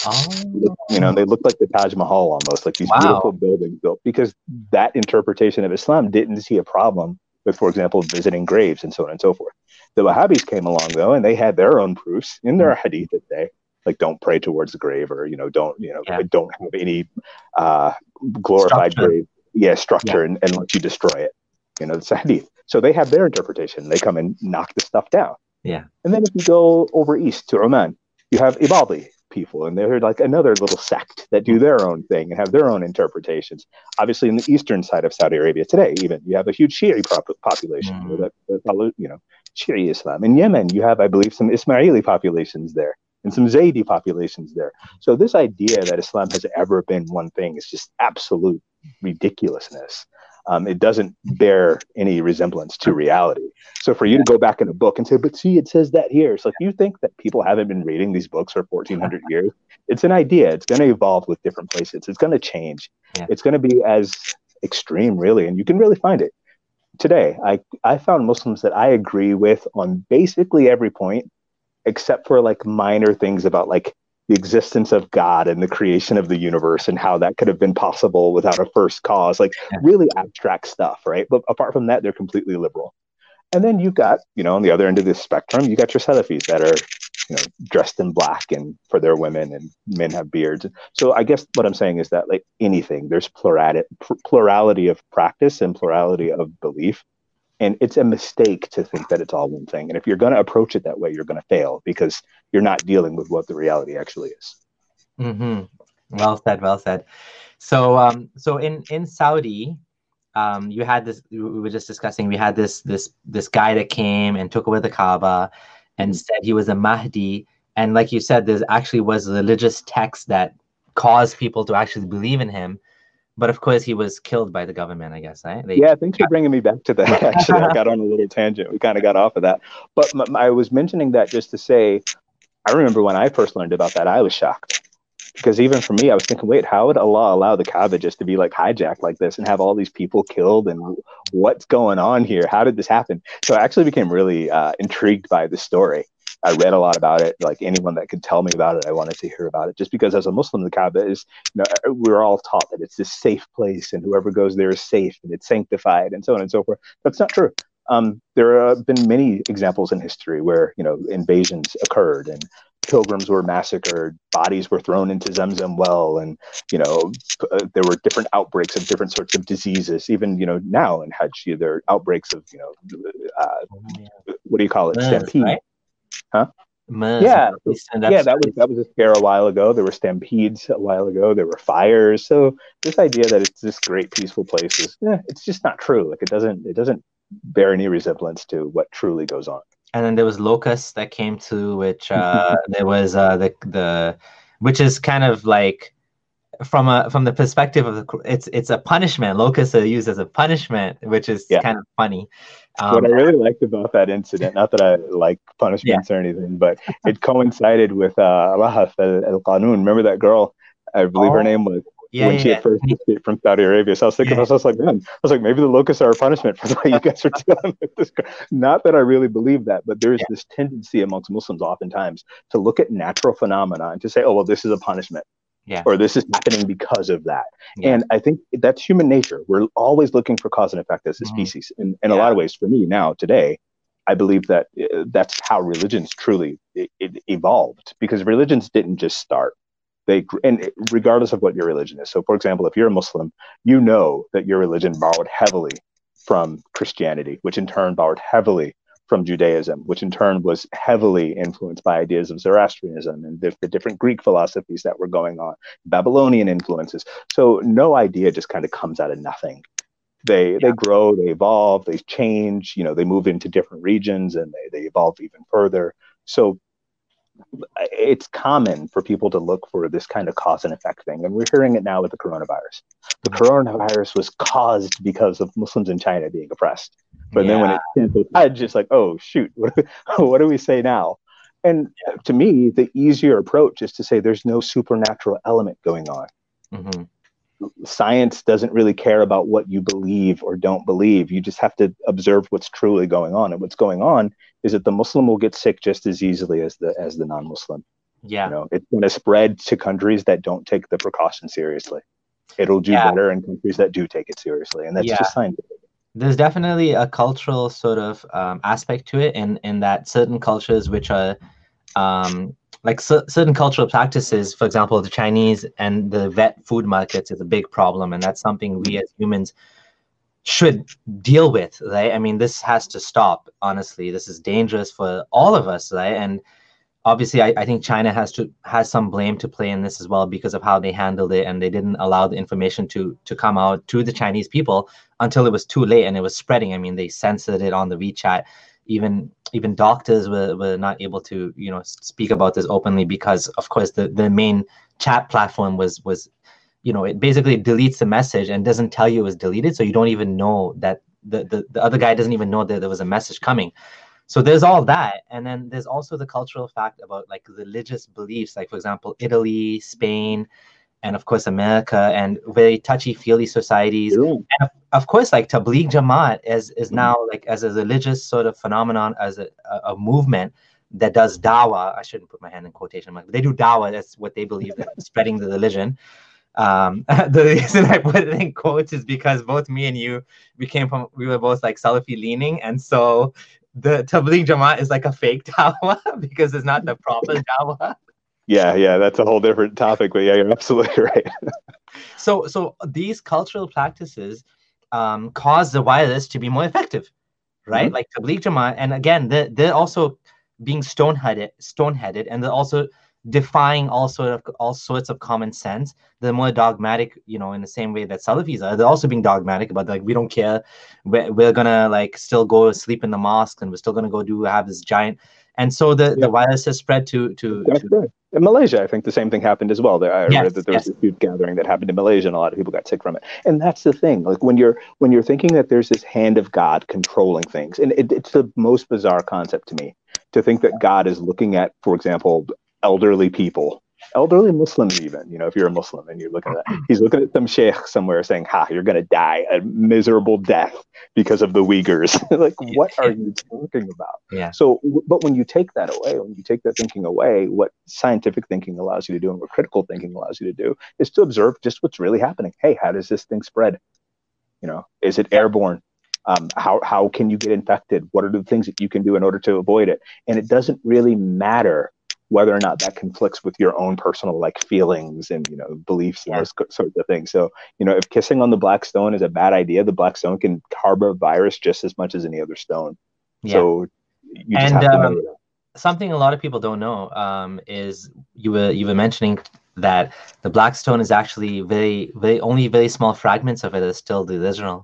Oh. You know, they look like the Taj Mahal almost, like these wow. beautiful buildings built, because that interpretation of Islam didn't see a problem with, for example, visiting graves and so on and so forth. The Wahhabis came along, though, and they had their own proofs in their hadith that say, like, don't pray towards the grave, or, you know, don't, you know, yeah. don't have any uh, glorified structure. grave yeah, structure yeah. and, and let you destroy it. You know, it's a hadith. So they have their interpretation. They come and knock the stuff down. Yeah. And then if you go over east to Oman, you have Ibadi people, and they're like another little sect that do their own thing and have their own interpretations. Obviously, in the eastern side of Saudi Arabia today, even you have a huge Shi'i prop- population, mm. that, that, you know, Shi'i Islam. In Yemen, you have, I believe, some Ismaili populations there and some Zaydi populations there. So this idea that Islam has ever been one thing is just absolute ridiculousness. Um, it doesn't bear any resemblance to reality. So for you to go back in a book and say, but see, it says that here. It's like, you think that people haven't been reading these books for fourteen hundred years? It's an idea. It's going to evolve with different places. It's going to change. Yeah. It's going to be as extreme, really. And you can really find it today. I, I found Muslims that I agree with on basically every point, except for like minor things about like the existence of God and the creation of the universe and how that could have been possible without a first cause, like Yeah. really abstract stuff, right? But apart from that, they're completely liberal. And then you've got, you know, on the other end of the spectrum, you got your Salafis that are, you know, dressed in black and for their women, and men have beards. So I guess what I'm saying is that like anything, there's plurality, plurality of practice and plurality of belief. And it's a mistake to think that it's all one thing. And if you're going to approach it that way, you're going to fail because you're not dealing with what the reality actually is. Mm-hmm. Well said, well said. So, um, so in, in Saudi, um, you had this, we were just discussing, we had this, this, this guy that came and took away the Kaaba and mm-hmm. said he was a Mahdi. And like you said, there actually was a religious text that caused people to actually believe in him. But of course, he was killed by the government, I guess, right? They, yeah, thanks for bringing me back to that. Actually, I got on a little tangent. We kind of got off of that. But m- I was mentioning that just to say, I remember when I first learned about that, I was shocked. Because even for me, I was thinking, wait, how would Allah allow the Kaaba just to be like hijacked like this and have all these people killed? And what's going on here? How did this happen? So I actually became really uh, intrigued by the story. I read a lot about it. Like anyone that could tell me about it, I wanted to hear about it. Just because as a Muslim, the Kaaba is, you know, we're all taught that it's this safe place and whoever goes there is safe and it's sanctified and so on and so forth. That's not true. Um, there have been many examples in history where, you know, invasions occurred and pilgrims were massacred, bodies were thrown into Zamzam well, and, you know, uh, there were different outbreaks of different sorts of diseases. Even, you know, now in Hajj, there are outbreaks of, you know, uh, oh, yeah. what do you call it? Mers, Stampede. Right? Huh? Mers, yeah, yeah, that was that was a scare a while ago. There were stampedes a while ago. There were fires. So this idea that it's this great peaceful place is, eh, it's just not true. Like it doesn't it doesn't bear any resemblance to what truly goes on. And then there was locusts that came to, which uh, there was uh, the the, which is kind of like from a from the perspective of the, it's it's a punishment. Locusts are used as a punishment, which is yeah. kind of funny. Um, what I really liked about that incident, not that I like punishments yeah. or anything, but it coincided with uh, Rahaf al-Qanun. Remember that girl? I believe oh, her name was. Yeah, when yeah, she yeah. had first escaped from Saudi Arabia. So I was thinking, yeah. I was like, man, I was like, maybe the locusts are a punishment for the way you guys are dealing with this. Not that I really believe that, but there's yeah. this tendency amongst Muslims oftentimes to look at natural phenomena and to say, oh, well, this is a punishment. Yeah. Or this is happening because of that. Yeah. And I think that's human nature. We're always looking for cause and effect as a mm-hmm. species. And in yeah. a lot of ways, for me now, today, I believe that uh, that's how religions truly it, it evolved, because religions didn't just start. They, and regardless of what your religion is. So, for example, if you're a Muslim, you know that your religion borrowed heavily from Christianity, which in turn borrowed heavily from Judaism, which in turn was heavily influenced by ideas of Zoroastrianism and the, the different Greek philosophies that were going on, Babylonian influences. So no idea just kind of comes out of nothing. They yeah. they grow, they evolve, they change, you know, they move into different regions and they, they evolve even further. So it's common for people to look for this kind of cause and effect thing. And we're hearing it now with the coronavirus. The coronavirus was caused because of Muslims in China being oppressed. But yeah. then when it canceled Hajj, it's like, oh, shoot, what, what do we say now? And yeah. to me, the easier approach is to say there's no supernatural element going on. Mm-hmm. Science doesn't really care about what you believe or don't believe. You just have to observe what's truly going on. And what's going on is that the Muslim will get sick just as easily as the as the non-Muslim. Yeah. You know, it's going to spread to countries that don't take the precaution seriously. It'll do yeah. better in countries that do take it seriously. And that's yeah. just scientific. There's definitely a cultural sort of um, aspect to it in, in that certain cultures which are um, like c- certain cultural practices, for example, the Chinese and the vet food markets is a big problem. And that's something we as humans should deal with, right? I mean, this has to stop, honestly. This is dangerous for all of us, right? And obviously, I, I think China has to has some blame to play in this as well because of how they handled it, and they didn't allow the information to to come out to the Chinese people until it was too late and it was spreading. I mean, they censored it on the WeChat. Even even doctors were, were not able to, you know, speak about this openly because, of course, the, the main chat platform was was you know, it basically deletes the message and doesn't tell you it was deleted. So you don't even know that the, the, the other guy doesn't even know that there was a message coming. So there's all that. And then there's also the cultural fact about like religious beliefs, like, for example, Italy, Spain, and of course, America, and very touchy-feely societies. Yeah. And of, of course, like Tabligh Jamaat is, is now like as a religious sort of phenomenon, as a, a, a movement that does dawah. I shouldn't put my hand in quotation marks. They do dawah. That's what they believe, spreading the religion. Um, the reason I put it in quotes is because both me and you, we came from, we were both like Salafi leaning. And so the Tabligh Jamaat is like a fake dawah because it's not the proper dawah. Yeah, yeah, that's a whole different topic, but yeah, you're absolutely right. so, so these cultural practices um, cause the wireless to be more effective, right? Mm-hmm. Like Tabligh Jamaat, and again, they're, they're also being stone-headed, stone-headed, and they're also defying all sort of all sorts of common sense. They're more dogmatic, you know, in the same way that Salafis are. They're also being dogmatic about like, we don't care. We're, we're gonna like still go sleep in the mosque, and we're still gonna go do have this giant. And so the, yeah. the virus has spread to to, That's to right. In Malaysia, I think the same thing happened as well. There, I yes, read that there was yes. a huge gathering that happened in Malaysia, and a lot of people got sick from it. And that's the thing. Like when you're when you're thinking that there's this hand of God controlling things, and it, it's the most bizarre concept to me to think that God is looking at, for example, elderly people, elderly Muslims even, you know, if you're a Muslim and you're looking at that, he's looking at some sheikh somewhere saying, ha, you're going to die a miserable death because of the Uyghurs. Like, what are you talking about? Yeah. So, but when you take that away, when you take that thinking away, what scientific thinking allows you to do and what critical thinking allows you to do is to observe just what's really happening. Hey, how does this thing spread? You know, is it airborne? Um, how, how can you get infected? What are the things that you can do in order to avoid it? And it doesn't really matter whether or not that conflicts with your own personal like feelings and, you know, beliefs and yeah. those sorts of things. So, you know, if kissing on the black stone is a bad idea, the black stone can harbor a virus just as much as any other stone. Yeah. So you just and, have to um, know that. Something a lot of people don't know um, is you were you were mentioning that the black stone is actually very, very only very small fragments of it are still the original.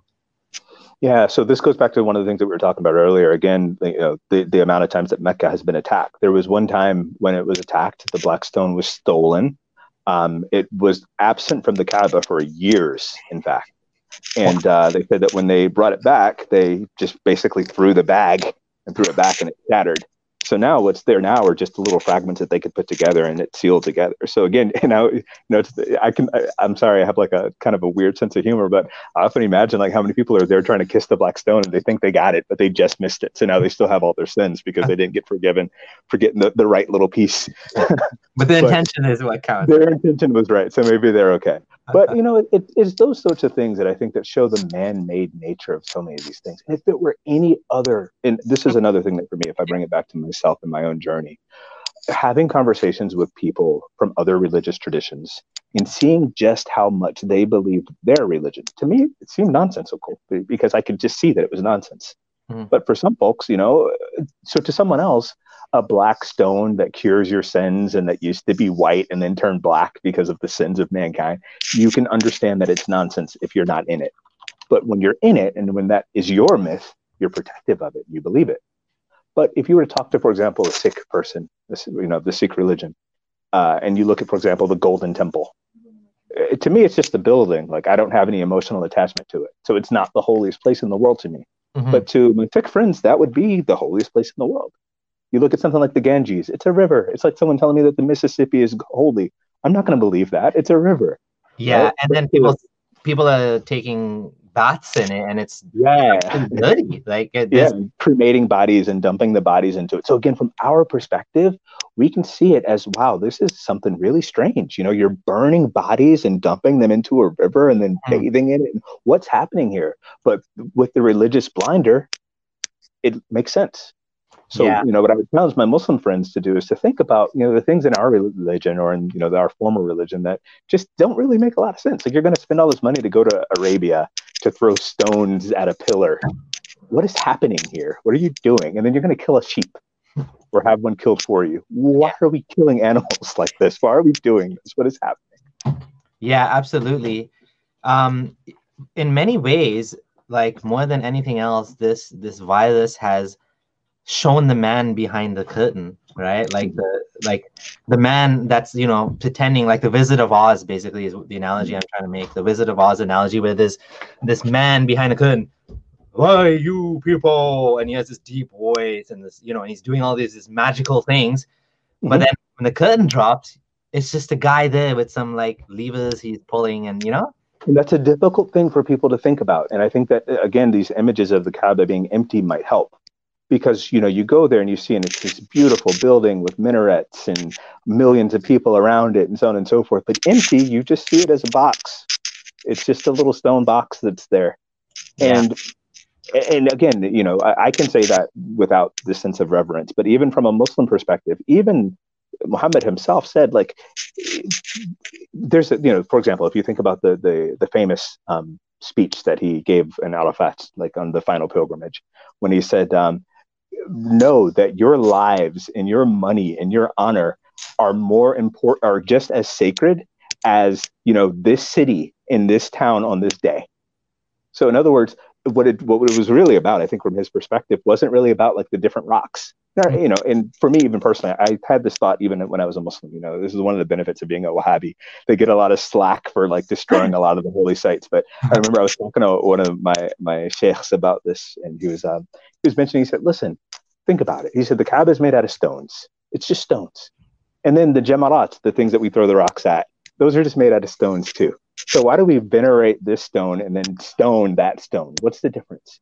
Yeah, so this goes back to one of the things that we were talking about earlier. Again, you know, the, the amount of times that Mecca has been attacked. There was one time when it was attacked, the black stone was stolen. Um, it was absent from the Kaaba for years, in fact. And uh, they said that when they brought it back, they just basically threw the bag and threw it back and it shattered. So now what's there now are just the little fragments that they could put together and it sealed together. So again, you know, you know, it's, I can, I, I'm sorry, I have like a kind of a weird sense of humor, but I often imagine like how many people are there trying to kiss the black stone and they think they got it, but they just missed it. So now they still have all their sins because they didn't get forgiven for getting the, the right little piece. But the intention but is what counts. Their intention was right. So maybe they're okay. But, you know, it, it, it's those sorts of things that I think that show the man-made nature of so many of these things. And if it were any other, and this is another thing that for me, if I bring it back to myself and my own journey, having conversations with people from other religious traditions and seeing just how much they believed their religion, to me, it seemed nonsensical because I could just see that it was nonsense. Mm. But for some folks, you know, so to someone else, a black stone that cures your sins and that used to be white and then turned black because of the sins of mankind, you can understand that it's nonsense if you're not in it. But when you're in it and when that is your myth, you're protective of it, you believe it. But if you were to talk to, for example, a Sikh person, you know, the Sikh religion, uh, and you look at, for example, the Golden Temple, it, to me, it's just a building. Like, I don't have any emotional attachment to it. So it's not the holiest place in the world to me. Mm-hmm. But to my Sikh friends, that would be the holiest place in the world. You look at something like the Ganges, it's a river. It's like someone telling me that the Mississippi is holy. I'm not going to believe that. It's a river. Yeah, right? And then people people are taking baths in it, and it's yeah dirty. Like it, yeah, cremating bodies and dumping the bodies into it. So again, from our perspective, we can see it as, wow, this is something really strange. You know, you're burning bodies and dumping them into a river and then mm. bathing in it. What's happening here? But with the religious blinder, it makes sense. So, yeah. you know, what I would challenge my Muslim friends to do is to think about, you know, the things in our religion or in, you know, our former religion that just don't really make a lot of sense. Like, you're going to spend all this money to go to Arabia to throw stones at a pillar. What is happening here? What are you doing? And then you're going to kill a sheep or have one killed for you. Why are we killing animals like this? Why are we doing this? What is happening? Yeah, absolutely. Um, in many ways, like more than anything else, this this virus has shown the man behind the curtain, right? Like the like the man that's, you know, pretending, like the Wizard of Oz, basically, is the analogy I'm trying to make. The Wizard of Oz analogy, where there's this man behind the curtain, why you people, and he has this deep voice and this, you know, and he's doing all these, these magical things. Mm-hmm. But then when the curtain drops, it's just a guy there with some like levers he's pulling, and you know. And that's a difficult thing for people to think about. And I think that, again, these images of the Kaaba being empty might help. Because, you know, you go there and you see, and it's this beautiful building with minarets and millions of people around it and so on and so forth. But empty, you just see it as a box. It's just a little stone box that's there. Yeah. And and again, you know, I, I can say that without the sense of reverence. But even from a Muslim perspective, even Muhammad himself said, like, there's, a, you know, for example, if you think about the the, the famous um, speech that he gave in Arafat, like on the final pilgrimage, when he said, um, know that your lives and your money and your honor are more important, are just as sacred as, you know, this city in this town on this day. So in other words, what it what it was really about, I think from his perspective, wasn't really about like the different rocks. You know, and for me, even personally, I had this thought even when I was a Muslim. You know, this is one of the benefits of being a Wahhabi. They get a lot of slack for like destroying a lot of the holy sites. But I remember I was talking to one of my my sheikhs about this, and he was um, he was mentioning. He said, "Listen, think about it." He said, "The Kaaba is made out of stones. It's just stones, and then the jamarat, the things that we throw the rocks at, those are just made out of stones too. So why do we venerate this stone and then stone that stone? What's the difference?"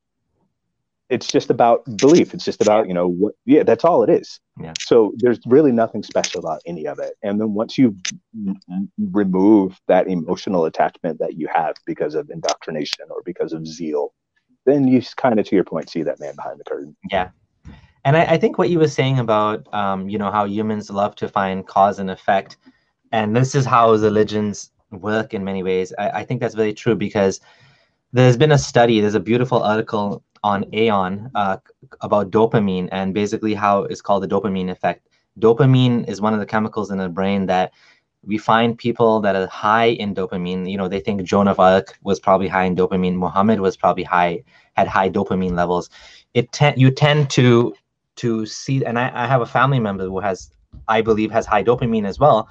It's just about belief. It's just about, you know, what, yeah, that's all it is. Yeah. So there's really nothing special about any of it. And then once you m- remove that emotional attachment that you have because of indoctrination or because of zeal, then you kind of, to your point, see that man behind the curtain. Yeah. And I, I think what you were saying about, um, you know, how humans love to find cause and effect, and this is how religions work in many ways. I, I think that's very true, because there's been a study, there's a beautiful article on Aeon uh, about dopamine, and basically how it's called the dopamine effect. Dopamine is one of the chemicals in the brain that we find people that are high in dopamine. You know, they think Joan of Arc was probably high in dopamine. Muhammad was probably high, had high dopamine levels. It te- you tend to to see, and I, I have a family member who has, I believe, has high dopamine as well.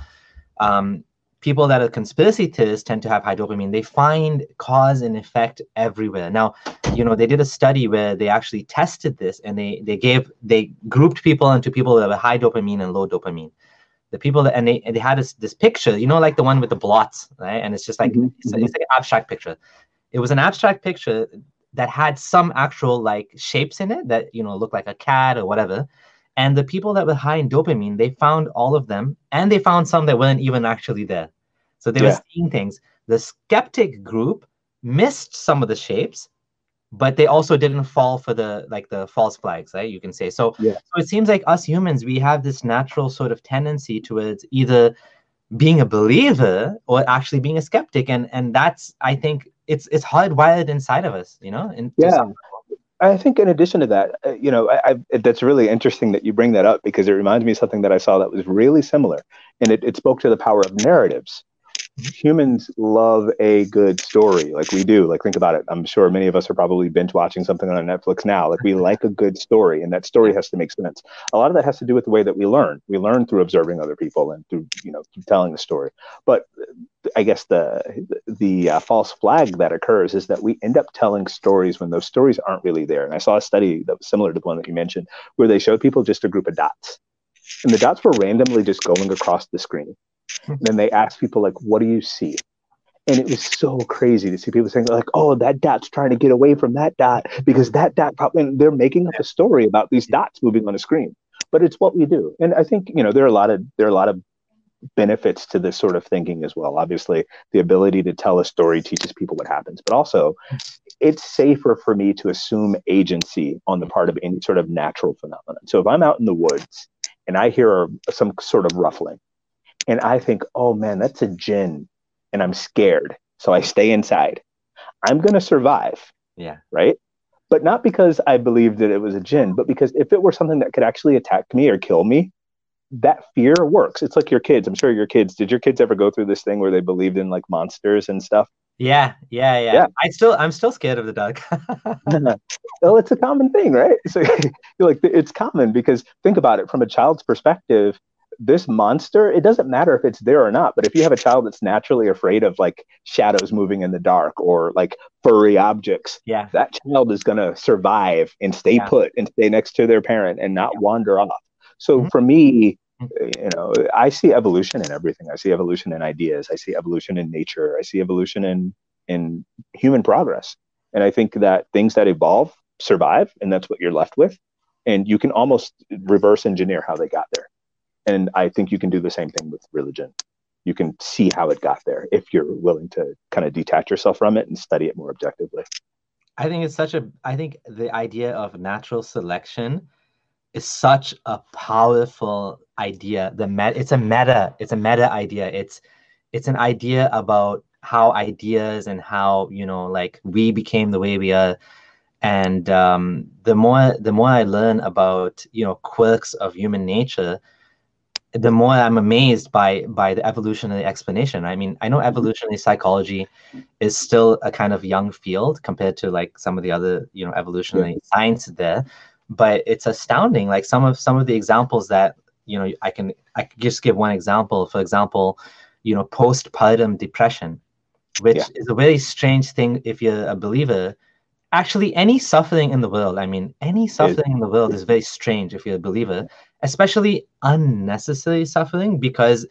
Um, people that are conspiracy theorists tend to have high dopamine. They find cause and effect everywhere. Now, you know, they did a study where they actually tested this, and they they gave they grouped people into people that were high dopamine and low dopamine. The people that, and they and they had this this picture, you know, like the one with the blots, right? And it's just like Mm-hmm. it's, it's like an abstract picture. It was an abstract picture that had some actual like shapes in it that, you know, looked like a cat or whatever. And the people that were high in dopamine, they found all of them, and they found some that weren't even actually there. So they Yeah. were seeing things. The skeptic group missed some of the shapes, but they also didn't fall for the like the false flags, right? You can say. So, Yeah. so it seems like us humans, we have this natural sort of tendency towards either being a believer or actually being a skeptic, and and that's, I think, it's it's hardwired inside of us, you know. And Yeah. I think in addition to that, uh, you know, I, I, that's really interesting that you bring that up, because it reminds me of something that I saw that was really similar, and it, it spoke to the power of narratives. Humans love a good story, like we do. Like, think about it. I'm sure many of us are probably binge watching something on Netflix now. Like, we like a good story, and that story has to make sense. A lot of that has to do with the way that we learn. We learn through observing other people and through, you know, through telling the story. But I guess the the uh, false flag that occurs is that we end up telling stories when those stories aren't really there. And I saw a study that was similar to the one that you mentioned, where they showed people just a group of dots, and the dots were randomly just going across the screen. And then they asked people, like, what do you see? And it was so crazy to see people saying, like, oh, that dot's trying to get away from that dot because that dot probably, and they're making up a story about these dots moving on a screen. But it's what we do. And I think, you know, there are a lot of there are a lot of benefits to this sort of thinking as well. Obviously, the ability to tell a story teaches people what happens, but also it's safer for me to assume agency on the part of any sort of natural phenomenon. So if I'm out in the woods and I hear some sort of ruffling, and I think, oh man, that's a jinn, and I'm scared, so I stay inside, I'm going to survive. Yeah. Right? But not because I believed that it was a jinn, but because if it were something that could actually attack me or kill me, that fear works. It's like your kids. I'm sure your kids, did your kids ever go through this thing where they believed in like monsters and stuff? Yeah, yeah, yeah. Yeah. I still, I'm still scared of the dark. Well, it's a common thing, right? So you're like, it's common because think about it from a child's perspective. This monster, it doesn't matter if it's there or not, but if you have a child that's naturally afraid of like shadows moving in the dark or like furry objects, Yeah, that child is going to survive and stay yeah, put and stay next to their parent and not yeah. wander off. So Mhm. for me, you know, I see evolution in everything. I see evolution in ideas. I see evolution in nature. I see evolution in in human progress. And I think that things that evolve survive, and that's what you're left with. And you can almost reverse engineer how they got there. And I think you can do the same thing with religion. You can see how it got there if you're willing to kind of detach yourself from it and study it more objectively. I think it's such a, I think the idea of natural selection is such a powerful idea. The met it's a meta, it's a meta idea. It's it's an idea about how ideas and how, you know, like we became the way we are. And um, the more the more I learn about, you know, quirks of human nature, the more I'm amazed by by the evolutionary explanation. I mean, I know evolutionary psychology is still a kind of young field compared to like some of the other, you know, Yeah. evolutionary science there, but it's astounding. Like some of some of the examples that, you know, I can I could just give one example. For example, you know, postpartum depression, Yeah. which is a very strange thing if you're a believer. Actually, any suffering in the world, I mean, any It, suffering in the world is very strange if you're a believer, especially unnecessary suffering, because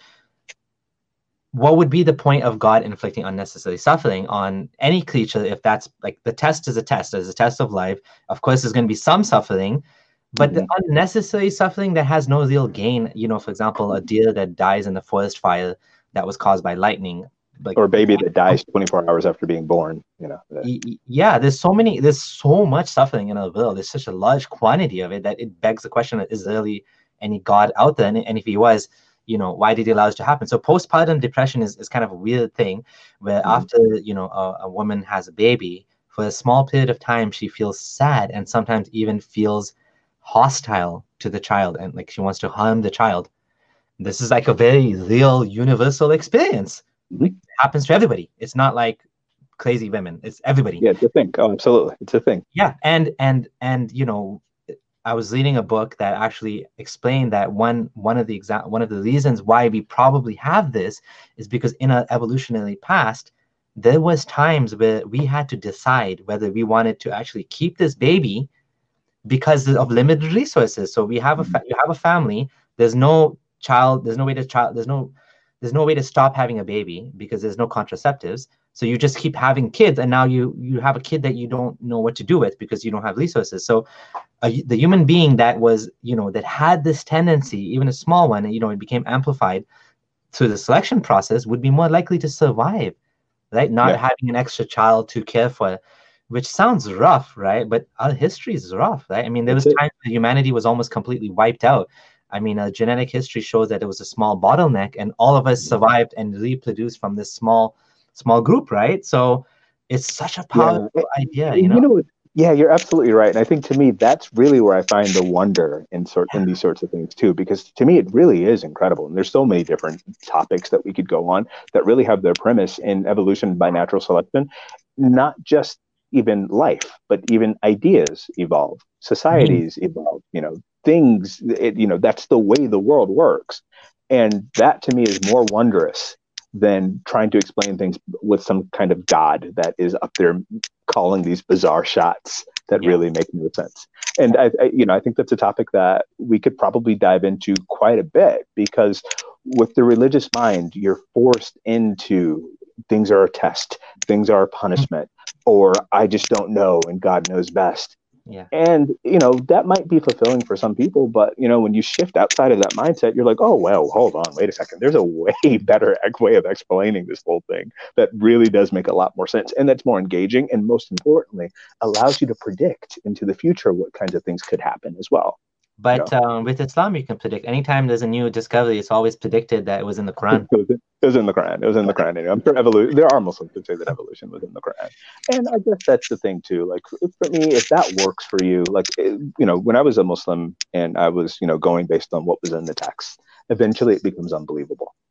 what would be the point of God inflicting unnecessary suffering on any creature if that's like the test is a test, as a test of life? Of course, there's going to be some suffering, but the mm-hmm. unnecessary suffering that has no real gain, you know, for example, a deer that dies in the forest fire that was caused by lightning, like Or a baby that dies twenty-four hours after being born, you know. That, yeah, there's so many, there's so much suffering in our world. There's such a large quantity of it that it begs the question: is there really any God out there? And, and if he was, you know, why did he allow this to happen? So postpartum depression is, is kind of a weird thing where mm-hmm. after, you know, a, a woman has a baby, for a small period of time, she feels sad and sometimes even feels hostile to the child and like she wants to harm the child. This is like a very real universal experience. Like Mm-hmm. it happens to everybody. It's not like crazy women. It's everybody. Yeah, it's a thing. Oh, absolutely. It's a thing. Yeah, and and and you know, I was reading a book that actually explained that one one of the exa- one of the reasons why we probably have this is because in our evolutionary past, there was times where we had to decide whether we wanted to actually keep this baby because of limited resources. So we have a Mm-hmm. fa- you have a family. There's no child. There's no way to child. There's no there's no way to stop having a baby because there's no contraceptives. So you just keep having kids, and now you you have a kid that you don't know what to do with because you don't have resources. So a, the human being that was, you know, that had this tendency, even a small one, and you know, it became amplified through the selection process, would be more likely to survive, right? Not Yeah. having an extra child to care for, which sounds rough, right? But our history is rough, right? I mean, there That's was it. times when humanity was almost completely wiped out. I mean, uh, genetic history shows that it was a small bottleneck, and all of us survived and reproduced from this small, small group, right? So it's such a powerful Yeah. idea, you know? You know, yeah, you're absolutely right. And I think to me, that's really where I find the wonder in sort in these sorts of things too, because to me, it really is incredible. And there's so many different topics that we could go on that really have their premise in evolution by natural selection, not just even life, but even ideas evolve, Me. societies evolve, you know, things, it, you know, that's the way the world works. And that to me is more wondrous than trying to explain things with some kind of God that is up there calling these bizarre shots that Yeah. really make no sense. And I, I, you know, I think that's a topic that we could probably dive into quite a bit because with the religious mind, you're forced into things are a test, things are a punishment, or I just don't know and God knows best. Yeah. And, you know, that might be fulfilling for some people, but, you know, when you shift outside of that mindset, you're like, oh, well, hold on, wait a second. There's a way better way of explaining this whole thing that really does make a lot more sense. And that's more engaging. And most importantly, allows you to predict into the future what kinds of things could happen as well. You But know, um, with Islam, you can predict. Anytime there's a new discovery, it's always predicted that it was in the it Quran. was, it was in the Quran. It was in the Quran. And I'm sure evolution, there are Muslims who say that evolution was in the Quran. And I guess that's the thing too. Like for me, if that works for you, like, it, you know, when I was a Muslim and I was, you know, going based on what was in the text, eventually it becomes unbelievable.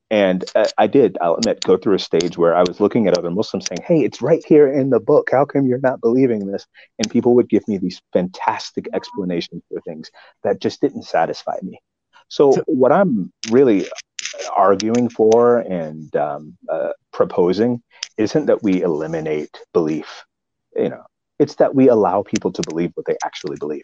And uh, I did, I'll admit, go through a stage where I was looking at other Muslims saying, hey, it's right here in the book. How come you're not believing this? And people would give me these fantastic explanations for things that just didn't satisfy me. So what I'm really arguing for and um, uh, proposing isn't that we eliminate belief. You know, it's that we allow people to believe what they actually believe.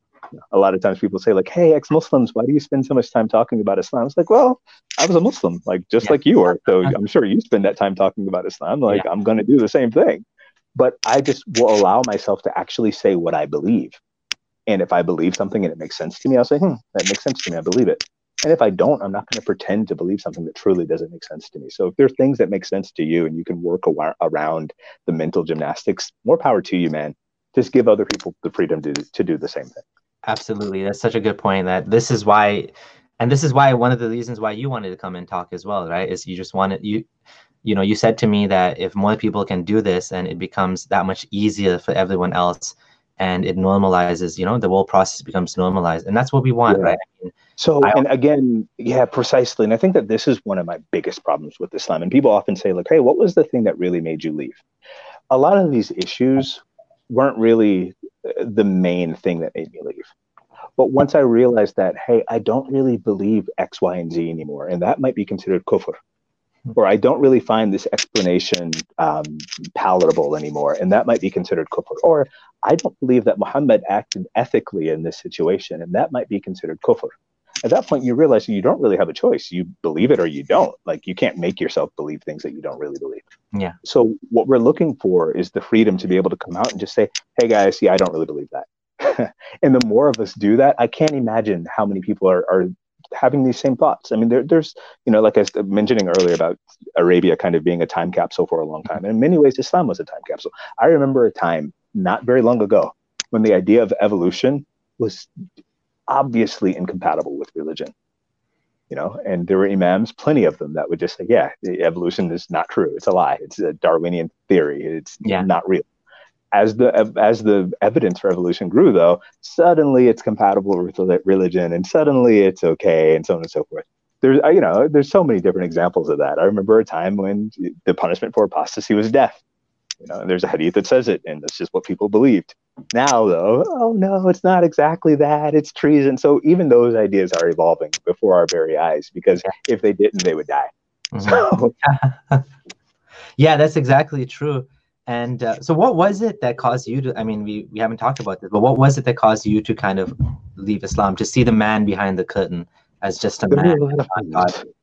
A lot of times people say like, hey, ex-Muslims, why do you spend so much time talking about Islam? It's like, well, I was a Muslim, like just yeah. like you are. So I'm sure you spend that time talking about Islam. Like yeah. I'm going to do the same thing. But I just will allow myself to actually say what I believe. And if I believe something and it makes sense to me, I'll say, hmm, that makes sense to me. I believe it. And if I don't, I'm not going to pretend to believe something that truly doesn't make sense to me. So if there are things that make sense to you and you can work a- around the mental gymnastics, more power to you, man. Just give other people the freedom to, to do the same thing. Absolutely. That's such a good point. That this is why, and this is why one of the reasons why you wanted to come and talk as well, right? Is you just wanted, you, you know, you said to me that if more people can do this and it becomes that much easier for everyone else and it normalizes, you know, the whole process becomes normalized. And that's what we want, yeah. right? I mean, so, I, and again, yeah, precisely. And I think that this is one of my biggest problems with Islam. And people often say like, hey, what was the thing that really made you leave? A lot of these issues weren't really the main thing that made me leave. But once I realized that, hey, I don't really believe X, Y, and Z anymore, and that might be considered kufr, or I don't really find this explanation um, palatable anymore, and that might be considered kufr, or I don't believe that Muhammad acted ethically in this situation, and that might be considered kufr. At that point, you realize you don't really have a choice. You believe it or you don't. Like, you can't make yourself believe things that you don't really believe. Yeah. So what we're looking for is the freedom to be able to come out and just say, hey, guys, yeah, I don't really believe that. And the more of us do that, I can't imagine how many people are, are having these same thoughts. I mean, there, there's, you know, like I was mentioning earlier about Arabia kind of being a time capsule for a long time. And in many ways, Islam was a time capsule. I remember a time not very long ago when the idea of evolution was obviously incompatible with religion. You know, and there were imams, plenty of them, that would just say, yeah, evolution is not true. It's a lie. It's a Darwinian theory. It's yeah. not real. As the as the evidence for evolution grew, though, suddenly it's compatible with religion, and suddenly it's okay, and so on and so forth. There's, you know, there's so many different examples of that. I remember a time when the punishment for apostasy was death. You know, there's a hadith that says it, and that's just what people believed. Now, though, oh no, it's not exactly that. It's treason. So even those ideas are evolving before our very eyes, because if they didn't, they would die. Mm-hmm. So. Yeah, that's exactly true. And uh, so what was it that caused you to, I mean, we, we haven't talked about this, but what was it that caused you to kind of leave Islam, to see the man behind the curtain as just a man? A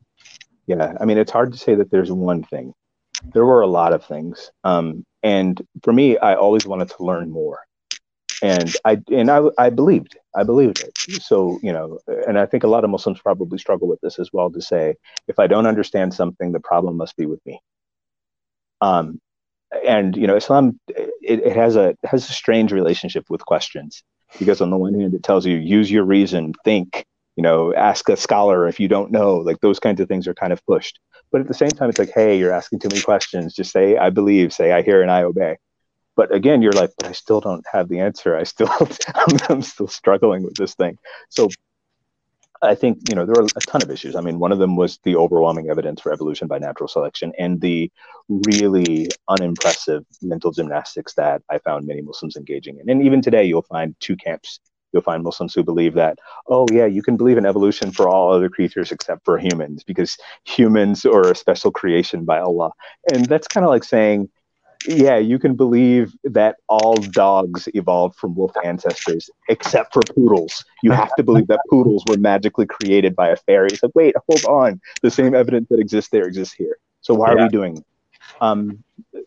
yeah, I mean, it's hard to say that there's one thing. There were a lot of things. Um, and for me, I always wanted to learn more. And I and I, I believed, I believed it. So, you know, and I think a lot of Muslims probably struggle with this as well, to say, if I don't understand something, the problem must be with me. Um, and, you know, Islam, it, it has a it has a strange relationship with questions, because on the one hand, it tells you, use your reason, think, you know, ask a scholar if you don't know, like those kinds of things are kind of pushed. But at the same time, it's like, hey, you're asking too many questions. Just say, I believe, say, I hear and I obey. But again, you're like, but I still don't have the answer. I still, I'm, I'm still struggling with this thing. So I think, you know, there are a ton of issues. I mean, one of them was the overwhelming evidence for evolution by natural selection, and the really unimpressive mental gymnastics that I found many Muslims engaging in. And even today, you'll find two camps. You'll find Muslims who believe that, oh, yeah, you can believe in evolution for all other creatures except for humans, because humans are a special creation by Allah. And that's kind of like saying, yeah, you can believe that all dogs evolved from wolf ancestors except for poodles. You have to believe that poodles were magically created by a fairy. It's like, wait, hold on. The same evidence that exists there exists here. So why yeah. are we doing it? Um,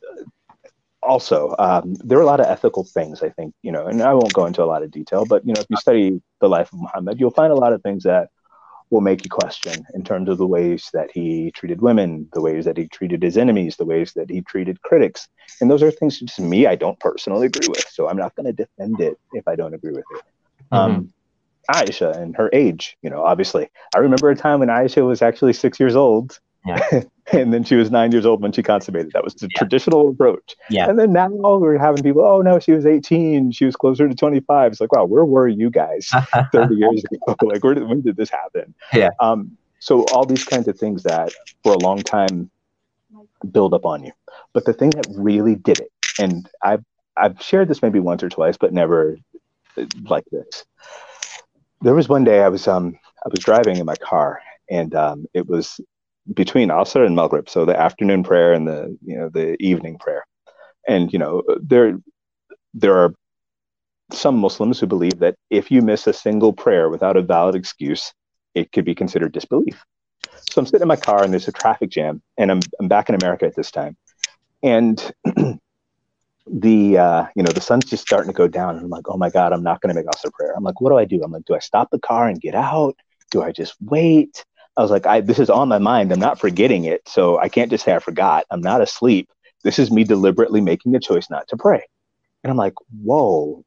also, um, there are a lot of ethical things, I think, you know, and I won't go into a lot of detail, but, you know, if you study the life of Muhammad, you'll find a lot of things that will make you question, in terms of the ways that he treated women, the ways that he treated his enemies, the ways that he treated critics. And those are things, just me, I don't personally agree with. So I'm not going to defend it if I don't agree with it. Mm-hmm. Um, Aisha and her age, you know, obviously, I remember a time when Aisha was actually six years old. Yeah. And then she was nine years old when she consummated. That was the yeah. traditional approach. Yeah. And then now we're having people, oh no, she was eighteen. She was closer to twenty-five. It's like, wow, where were you guys thirty years ago? Like, where did, when did this happen? Yeah. Um, So all these kinds of things that for a long time build up on you. But the thing that really did it, and I've I've shared this maybe once or twice, but never like this. There was one day I was um I was driving in my car, and um, it was between Asr and Maghrib, so the afternoon prayer and the you know the evening prayer. And you know there there are some Muslims who believe that if you miss a single prayer without a valid excuse, it could be considered disbelief. So I'm sitting in my car and there's a traffic jam, and I'm I'm back in America at this time, and the uh, you know the sun's just starting to go down, and I'm like, oh my god, I'm not going to make Asr prayer. I'm like, what do I do? I'm like, do I stop the car and get out? Do I just wait? I was like, I this is on my mind. I'm not forgetting it, so I can't just say I forgot. I'm not asleep. This is me deliberately making a choice not to pray. And I'm like, whoa,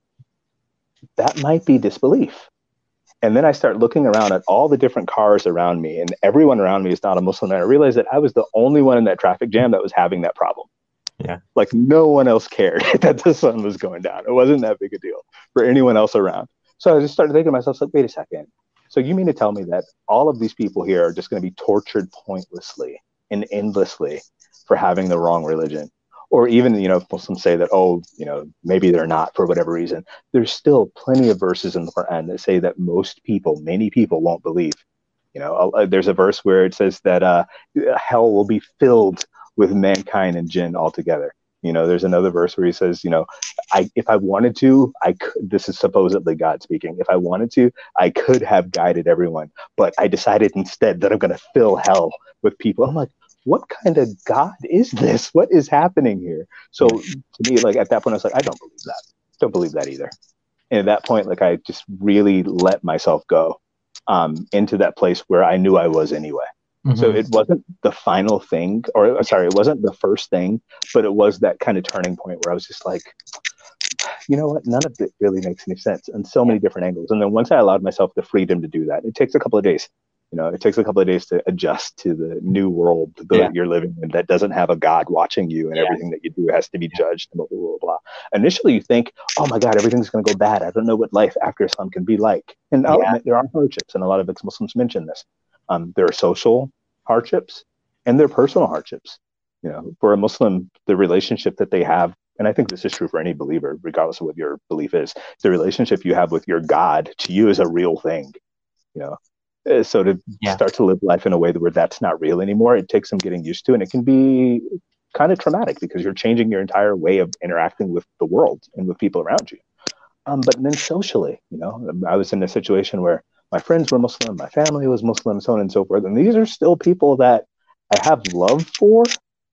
that might be disbelief. And then I start looking around at all the different cars around me, and everyone around me is not a Muslim. And I realized that I was the only one in that traffic jam that was having that problem. Yeah. Like no one else cared that the sun was going down. It wasn't that big a deal for anyone else around. So I just started thinking to myself, like, wait a second. So you mean to tell me that all of these people here are just going to be tortured pointlessly and endlessly for having the wrong religion? Or even, you know, Muslims say that, oh, you know, maybe they're not for whatever reason. There's still plenty of verses in the Quran that say that most people, many people won't believe. You know, uh, there's a verse where it says that uh, hell will be filled with mankind and jinn altogether. You know, there's another verse where he says, you know, I if I wanted to, I could, this is supposedly God speaking. If I wanted to, I could have guided everyone, but I decided instead that I'm going to fill hell with people. I'm like, what kind of God is this? What is happening here? So to me, like at that point, I was like, I don't believe that. Don't believe that either. And at that point, like I just really let myself go um, into that place where I knew I was anyway. Mm-hmm. So it wasn't the final thing, or sorry, it wasn't the first thing, but it was that kind of turning point where I was just like, you know what? None of it really makes any sense on so many different angles. And then once I allowed myself the freedom to do that, it takes a couple of days. You know, it takes a couple of days to adjust to the new world that yeah. you're living in that doesn't have a God watching you, and yeah. everything that you do has to be judged, blah, blah, blah, blah. Initially, you think, oh my God, everything's going to go bad. I don't know what life after Islam can be like. And I'll yeah. admit, there are hardships, and a lot of ex-Muslims mention this. Um, there are social hardships, and there are personal hardships. You know, for a Muslim, the relationship that they have, and I think this is true for any believer, regardless of what your belief is, the relationship you have with your God to you is a real thing, you know. So to yeah. start to live life in a way where that's not real anymore, it takes some getting used to, and it can be kind of traumatic because you're changing your entire way of interacting with the world and with people around you. Um, but then socially, you know, I was in a situation where my friends were Muslim, my family was Muslim, so on and so forth, and these are still people that I have love for.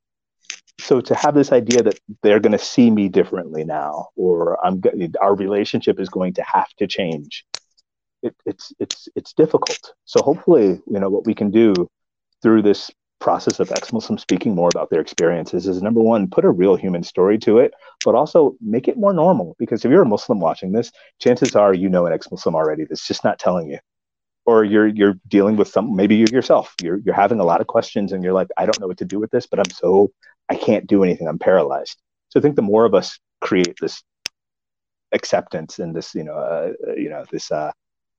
So to have this idea that they're going to see me differently now, or I'm our relationship is going to have to change. It, it's it's it's difficult. So hopefully, you know, what we can do through this process of ex-Muslims speaking more about their experiences is, number one, put a real human story to it, but also make it more normal. Because if you're a Muslim watching this, chances are you know an ex-Muslim already that's just not telling you, or you're you're dealing with some. Maybe you yourself, you're you're having a lot of questions, and you're like, I don't know what to do with this, but I'm so I can't do anything. I'm paralyzed. So I think the more of us create this acceptance and this, you know, uh, you know, this. Uh,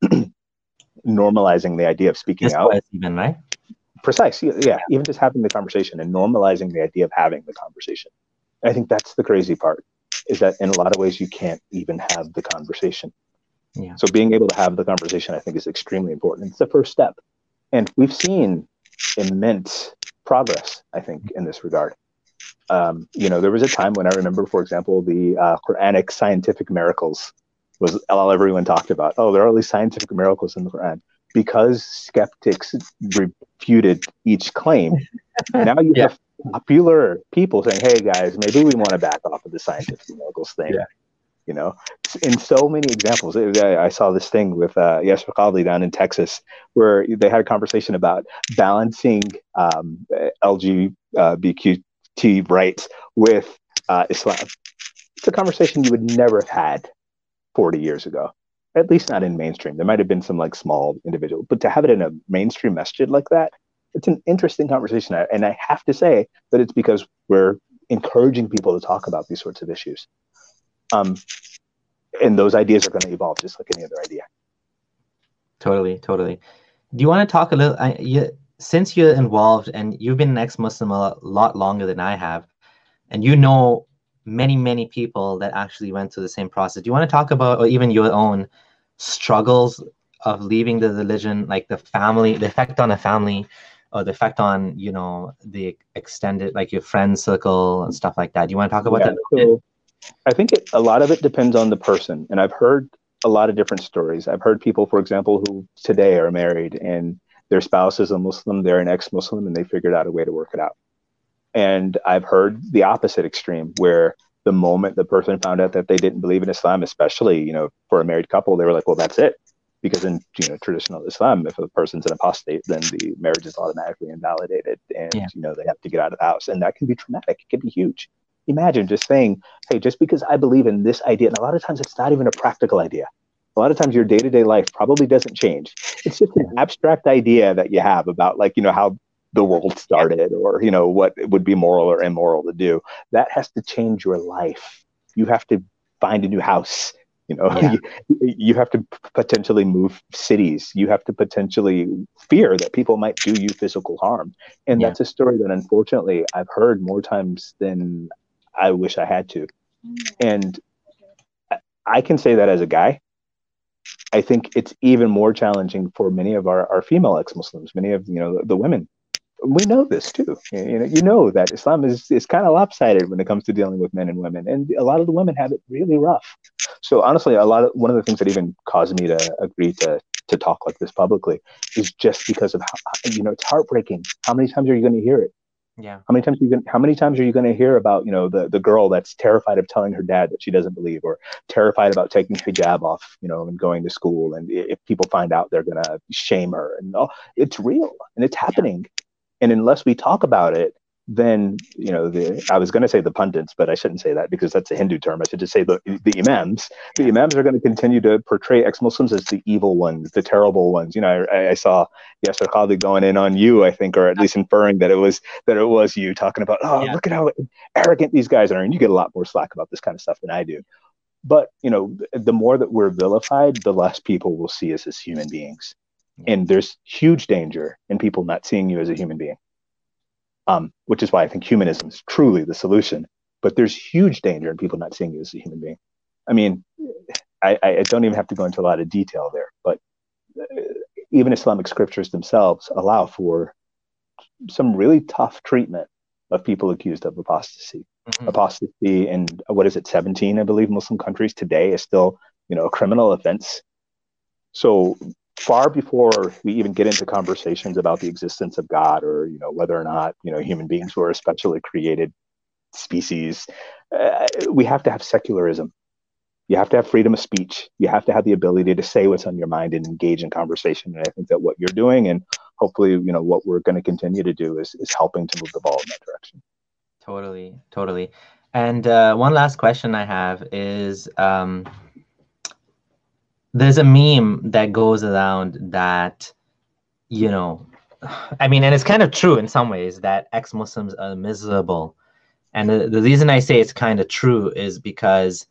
normalizing the idea of speaking this out, even right? Precise, yeah, yeah. Even just having the conversation and normalizing the idea of having the conversation. I think that's the crazy part, is that in a lot of ways you can't even have the conversation. Yeah. So being able to have the conversation, I think, is extremely important. It's the first step, and we've seen immense progress, I think, in this regard. Um, you know, there was a time when I remember, for example, the uh, Quranic scientific miracles was all everyone talked about. Oh, there are all these scientific miracles in the Quran. Because skeptics refuted each claim, now you yeah. have popular people saying, hey guys, maybe we want to back off of the scientific miracles thing. Yeah. You know, in so many examples. I saw this thing with uh, Yasser Qadhi down in Texas, where they had a conversation about balancing um, L G B T rights with uh, Islam. It's a conversation you would never have had forty years ago, at least not in mainstream. There might have been some like small individual, but to have it in a mainstream masjid like that, it's an interesting conversation. And I have to say that it's because we're encouraging people to talk about these sorts of issues. Um, and those ideas are going to evolve just like any other idea. Totally, totally. Do you want to talk a little? I, you, since you're involved and you've been an ex-Muslim a lot longer than I have, and you know many, many people that actually went through the same process. Do you want to talk about, or even your own struggles of leaving the religion, like the family, the effect on a family, or the effect on, you know, the extended, like your friend circle and stuff like that? Do you want to talk about Yeah. that a little bit? So I think it, a lot of it depends on the person. And I've heard a lot of different stories. I've heard people, for example, who today are married and their spouse is a Muslim, they're an ex-Muslim, and they figured out a way to work it out. And I've heard the opposite extreme where the moment the person found out that they didn't believe in Islam, especially, you know, for a married couple, they were like, well, that's it. Because in, you know, traditional Islam, if a person's an apostate, then the marriage is automatically invalidated and, Yeah. you know, they have to get out of the house. And that can be traumatic. It can be huge. Imagine just saying, hey, just because I believe in this idea, and a lot of times it's not even a practical idea. A lot of times your day-to-day life probably doesn't change. It's just an abstract idea that you have about, like, you know, how the world started, or, you know, what would be moral or immoral to do. That has to change your life. You have to find a new house. You know, Yeah. you, you have to potentially move cities. You have to potentially fear that people might do you physical harm. And Yeah. that's a story that unfortunately I've heard more times than I wish I had to. And I can say that as a guy. I think it's even more challenging for many of our, our female ex-Muslims, many of, you know, the, the women. We know this too. You know, you know that Islam is, is kind of lopsided when it comes to dealing with men and women, and a lot of the women have it really rough. So honestly, a lot of one of the things that even caused me to agree to to talk like this publicly is just because of how, you know, it's heartbreaking. How many times are you going to hear it? Yeah. How many times are you going how many times are you going to hear about, you know, the the girl that's terrified of telling her dad that she doesn't believe, or terrified about taking hijab off, you know, and going to school, and if people find out, they're going to shame her, and oh, it's real and it's Yeah. happening. And unless we talk about it, then, you know, the I was going to say the pundits, but I shouldn't say that because that's a Hindu term. I should just say the the imams. The Yeah. imams are going to continue to portray ex-Muslims as the evil ones, the terrible ones. You know, I, I saw Yasser Qadhi going in on you, I think, or at least inferring that it was that it was you, talking about, oh, Yeah. look at how arrogant these guys are, and you get a lot more slack about this kind of stuff than I do. But, you know, the more that we're vilified, the less people will see us as human beings. Yeah. And there's huge danger in people not seeing you as a human being. Um, which is why I think humanism is truly the solution. But there's huge danger in people not seeing you as a human being. I mean, I, I don't even have to go into a lot of detail there, but even Islamic scriptures themselves allow for some really tough treatment of people accused of apostasy. Mm-hmm. Apostasy in, what is it, seventeen, I believe, Muslim countries today is still, you know, a criminal offense. So far before we even get into conversations about the existence of God, or, you know, whether or not, you know, human beings were a specially created species, uh, we have to have secularism. You have to have freedom of speech. You have to have the ability to say what's on your mind and engage in conversation. And I think that what you're doing, and hopefully, you know, what we're going to continue to do, is is helping to move the ball in that direction. Totally, totally. And uh, one last question I have is, um, there's a meme that goes around that, you know, I mean, and it's kind of true in some ways, that ex-Muslims are miserable. And the, the reason I say it's kind of true is because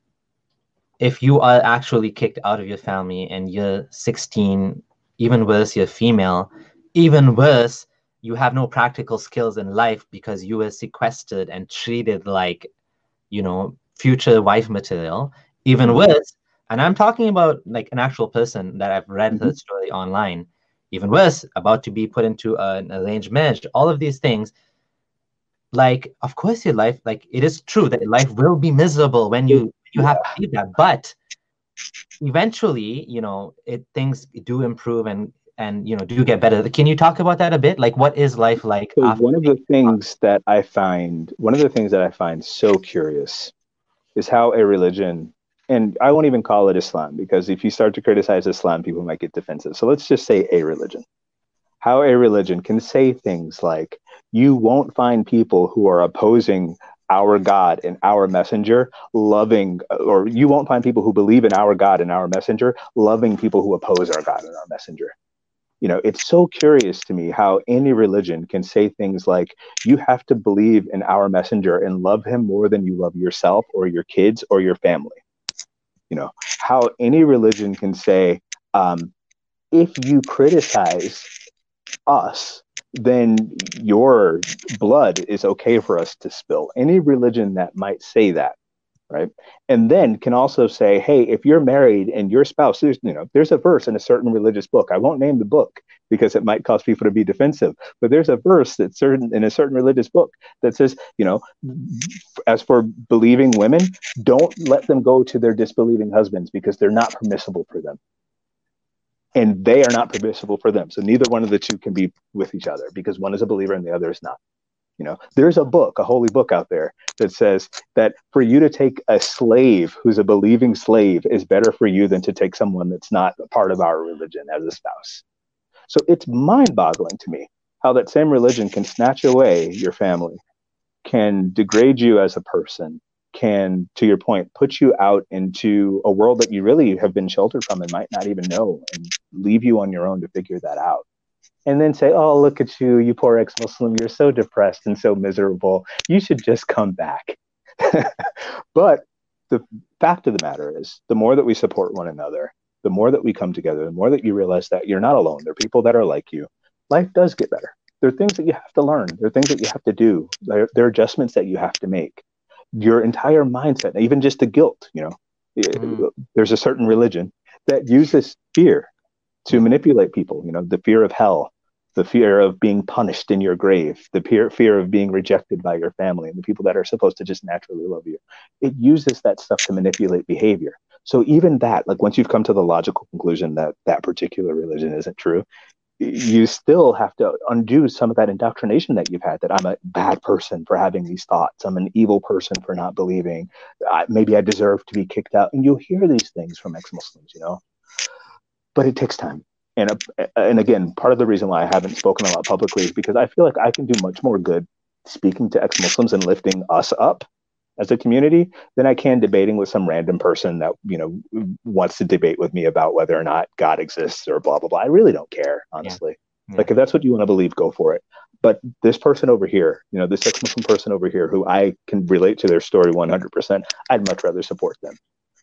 if you are actually kicked out of your family and you're sixteen, even worse, you're female, even worse, you have no practical skills in life because you were sequestered and treated like, you know, future wife material. Even Mm-hmm. worse, and I'm talking about like an actual person that I've read Mm-hmm. her story online. Even worse, about to be put into an arranged marriage. All of these things, like, of course, your life, like, it is true that life will be miserable when you you have to Yeah. leave that, but eventually, you know, it things do improve and and you know do get better. Can you talk about that a bit? Like, what is life like So after? one of the things that I find, one of the things that I find so curious is how a religion, and I won't even call it Islam, because if you start to criticize Islam, people might get defensive. So let's just say a religion. How a religion can say things like, you won't find people who are opposing our God and our messenger loving, or you won't find people who believe in our God and our messenger loving people who oppose our God and our messenger. You know, it's so curious to me how any religion can say things like, you have to believe in our messenger and love him more than you love yourself or your kids or your family. You know, how any religion can say, um, if you criticize us, then your blood is okay for us to spill. Any religion that might say that, right? And then can also say, hey, if you're married and your spouse, there's, you know, there's a verse in a certain religious book. I won't name the book because it might cause people to be defensive, but there's a verse that's certain in a certain religious book that says, you know, as for believing women, don't let them go to their disbelieving husbands because they're not permissible for them. And they are not permissible for them. So neither one of the two can be with each other because one is a believer and the other is not. You know, there's a book, a holy book out there that says that for you to take a slave who's a believing slave is better for you than to take someone that's not a part of our religion as a spouse. So it's mind-boggling to me how that same religion can snatch away your family, can degrade you as a person, can, to your point, put you out into a world that you really have been sheltered from and might not even know, and leave you on your own to figure that out. And then say, oh, look at you, you poor ex-Muslim, you're so depressed and so miserable. You should just come back. But the fact of the matter is, the more that we support one another, the more that we come together, the more that you realize that you're not alone. There are people that are like you. Life does get better. There are things that you have to learn. There are things that you have to do. There, there are adjustments that you have to make. Your entire mindset, even just the guilt, you know, mm. there's a certain religion that uses fear to manipulate people, you know, the fear of hell, the fear of being punished in your grave, the fear, fear of being rejected by your family and the people that are supposed to just naturally love you. It uses that stuff to manipulate behavior. So even that, like once you've come to the logical conclusion that that particular religion isn't true, you still have to undo some of that indoctrination that you've had, that I'm a bad person for having these thoughts. I'm an evil person for not believing. I, maybe I deserve to be kicked out. And you'll hear these things from ex-Muslims, you know, but it takes time. And, uh, and again, part of the reason why I haven't spoken a lot publicly is because I feel like I can do much more good speaking to ex-Muslims and lifting us up as a community than I can debating with some random person that, you know, wants to debate with me about whether or not God exists or blah, blah, blah. I really don't care, honestly. Yeah. Yeah. Like, if that's what you want to believe, go for it. But this person over here, you know, this ex-Muslim person over here who I can relate to their story one hundred percent, I'd much rather support them.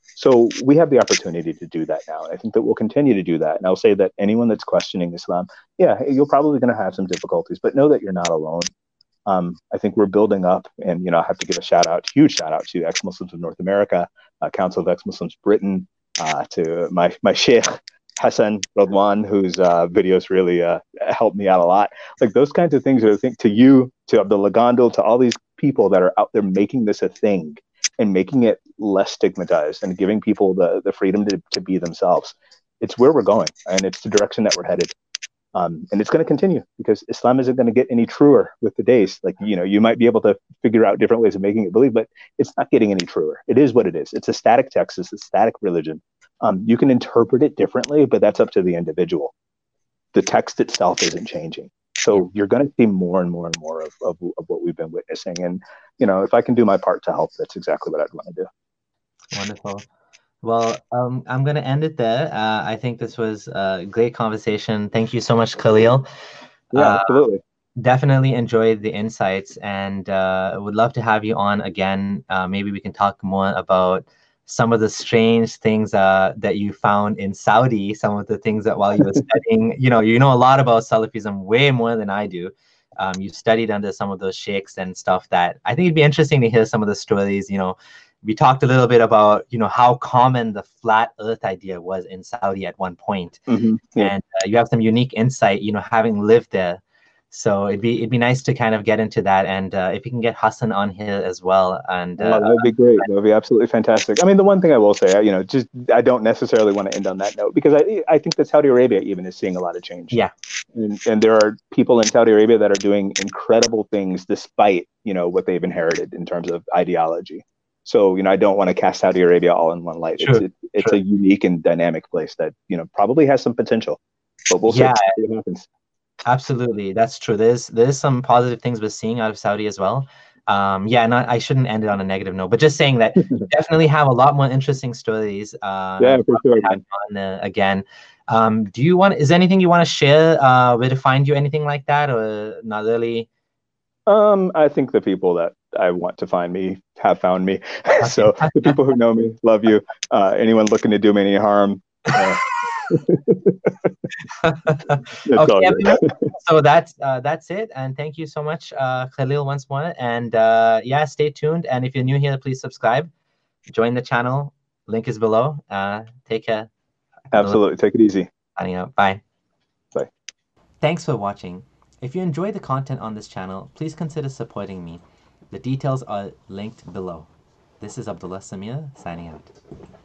So we have the opportunity to do that now. And I think that we'll continue to do that. And I'll say that anyone that's questioning Islam, yeah, you're probably going to have some difficulties, but know that you're not alone. Um, I think we're building up, and, you know, I have to give a shout out, huge shout out to Ex-Muslims of North America, uh, Council of Ex-Muslims Britain, uh, to my, my Sheikh Hassan Radwan, whose uh, videos really uh, helped me out a lot. Like those kinds of things, I think, to you, to Abdullah Gondal, to all these people that are out there making this a thing and making it less stigmatized and giving people the, the freedom to, to be themselves. It's where we're going, and it's the direction that we're headed. Um, and it's going to continue because Islam isn't going to get any truer with the days. Like, you know, you might be able to figure out different ways of making it believe, but it's not getting any truer. It is what it is. It's a static text. It's a static religion. Um, you can interpret it differently, but that's up to the individual. The text itself isn't changing. So you're going to see more and more and more of, of, of what we've been witnessing. And, you know, if I can do my part to help, that's exactly what I'd want to do. Wonderful. Well, um, I'm going to end it there. Uh, I think this was a great conversation. Thank you so much, Khalil. Yeah, uh, absolutely. Definitely enjoyed the insights, and uh, would love to have you on again. Uh, maybe we can talk more about some of the strange things uh, that you found in Saudi, some of the things that while you were studying, you know, you know a lot about Salafism, way more than I do. Um, you studied under some of those sheikhs and stuff that I think it'd be interesting to hear some of the stories. You know, we talked a little bit about, you know, how common the flat earth idea was in Saudi at one point. Mm-hmm. Yeah. And uh, you have some unique insight, you know, having lived there. So it'd be it'd be nice to kind of get into that, and uh, if you can get Hassan on here as well, and uh, oh, that'd be great. That'd be absolutely fantastic. I mean, the one thing I will say, you know, just I don't necessarily want to end on that note, because I I think that Saudi Arabia even is seeing a lot of change. Yeah, and, and there are people in Saudi Arabia that are doing incredible things despite, you know, what they've inherited in terms of ideology. So, you know, I don't want to cast Saudi Arabia all in one light. Sure. It's it, it's sure. a unique and dynamic place that, you know, probably has some potential, but we'll yeah. see what happens. Absolutely, that's true. There's there's some positive things we're seeing out of Saudi as well. Um, yeah, not I shouldn't end it on a negative note, but just saying that you definitely have a lot more interesting stories. Um, yeah, for sure. On, uh, again, um, do you want? Is there anything you want to share? Uh, where to find you? Anything like that, or not really? Um, I think the people that I want to find me have found me. So the people who know me love you. Uh, anyone looking to do me any harm, uh, Okay, everyone. So that's uh, that's it, and thank you so much, uh, Khalil, once more. And uh, yeah, stay tuned. And if you're new here, please subscribe, join the channel. Link is below. Uh, take care. Absolutely. Take it easy. Signing out. Bye. Bye. Thanks for watching. If you enjoy the content on this channel, please consider supporting me. The details are linked below. This is Abdullah Samir signing out.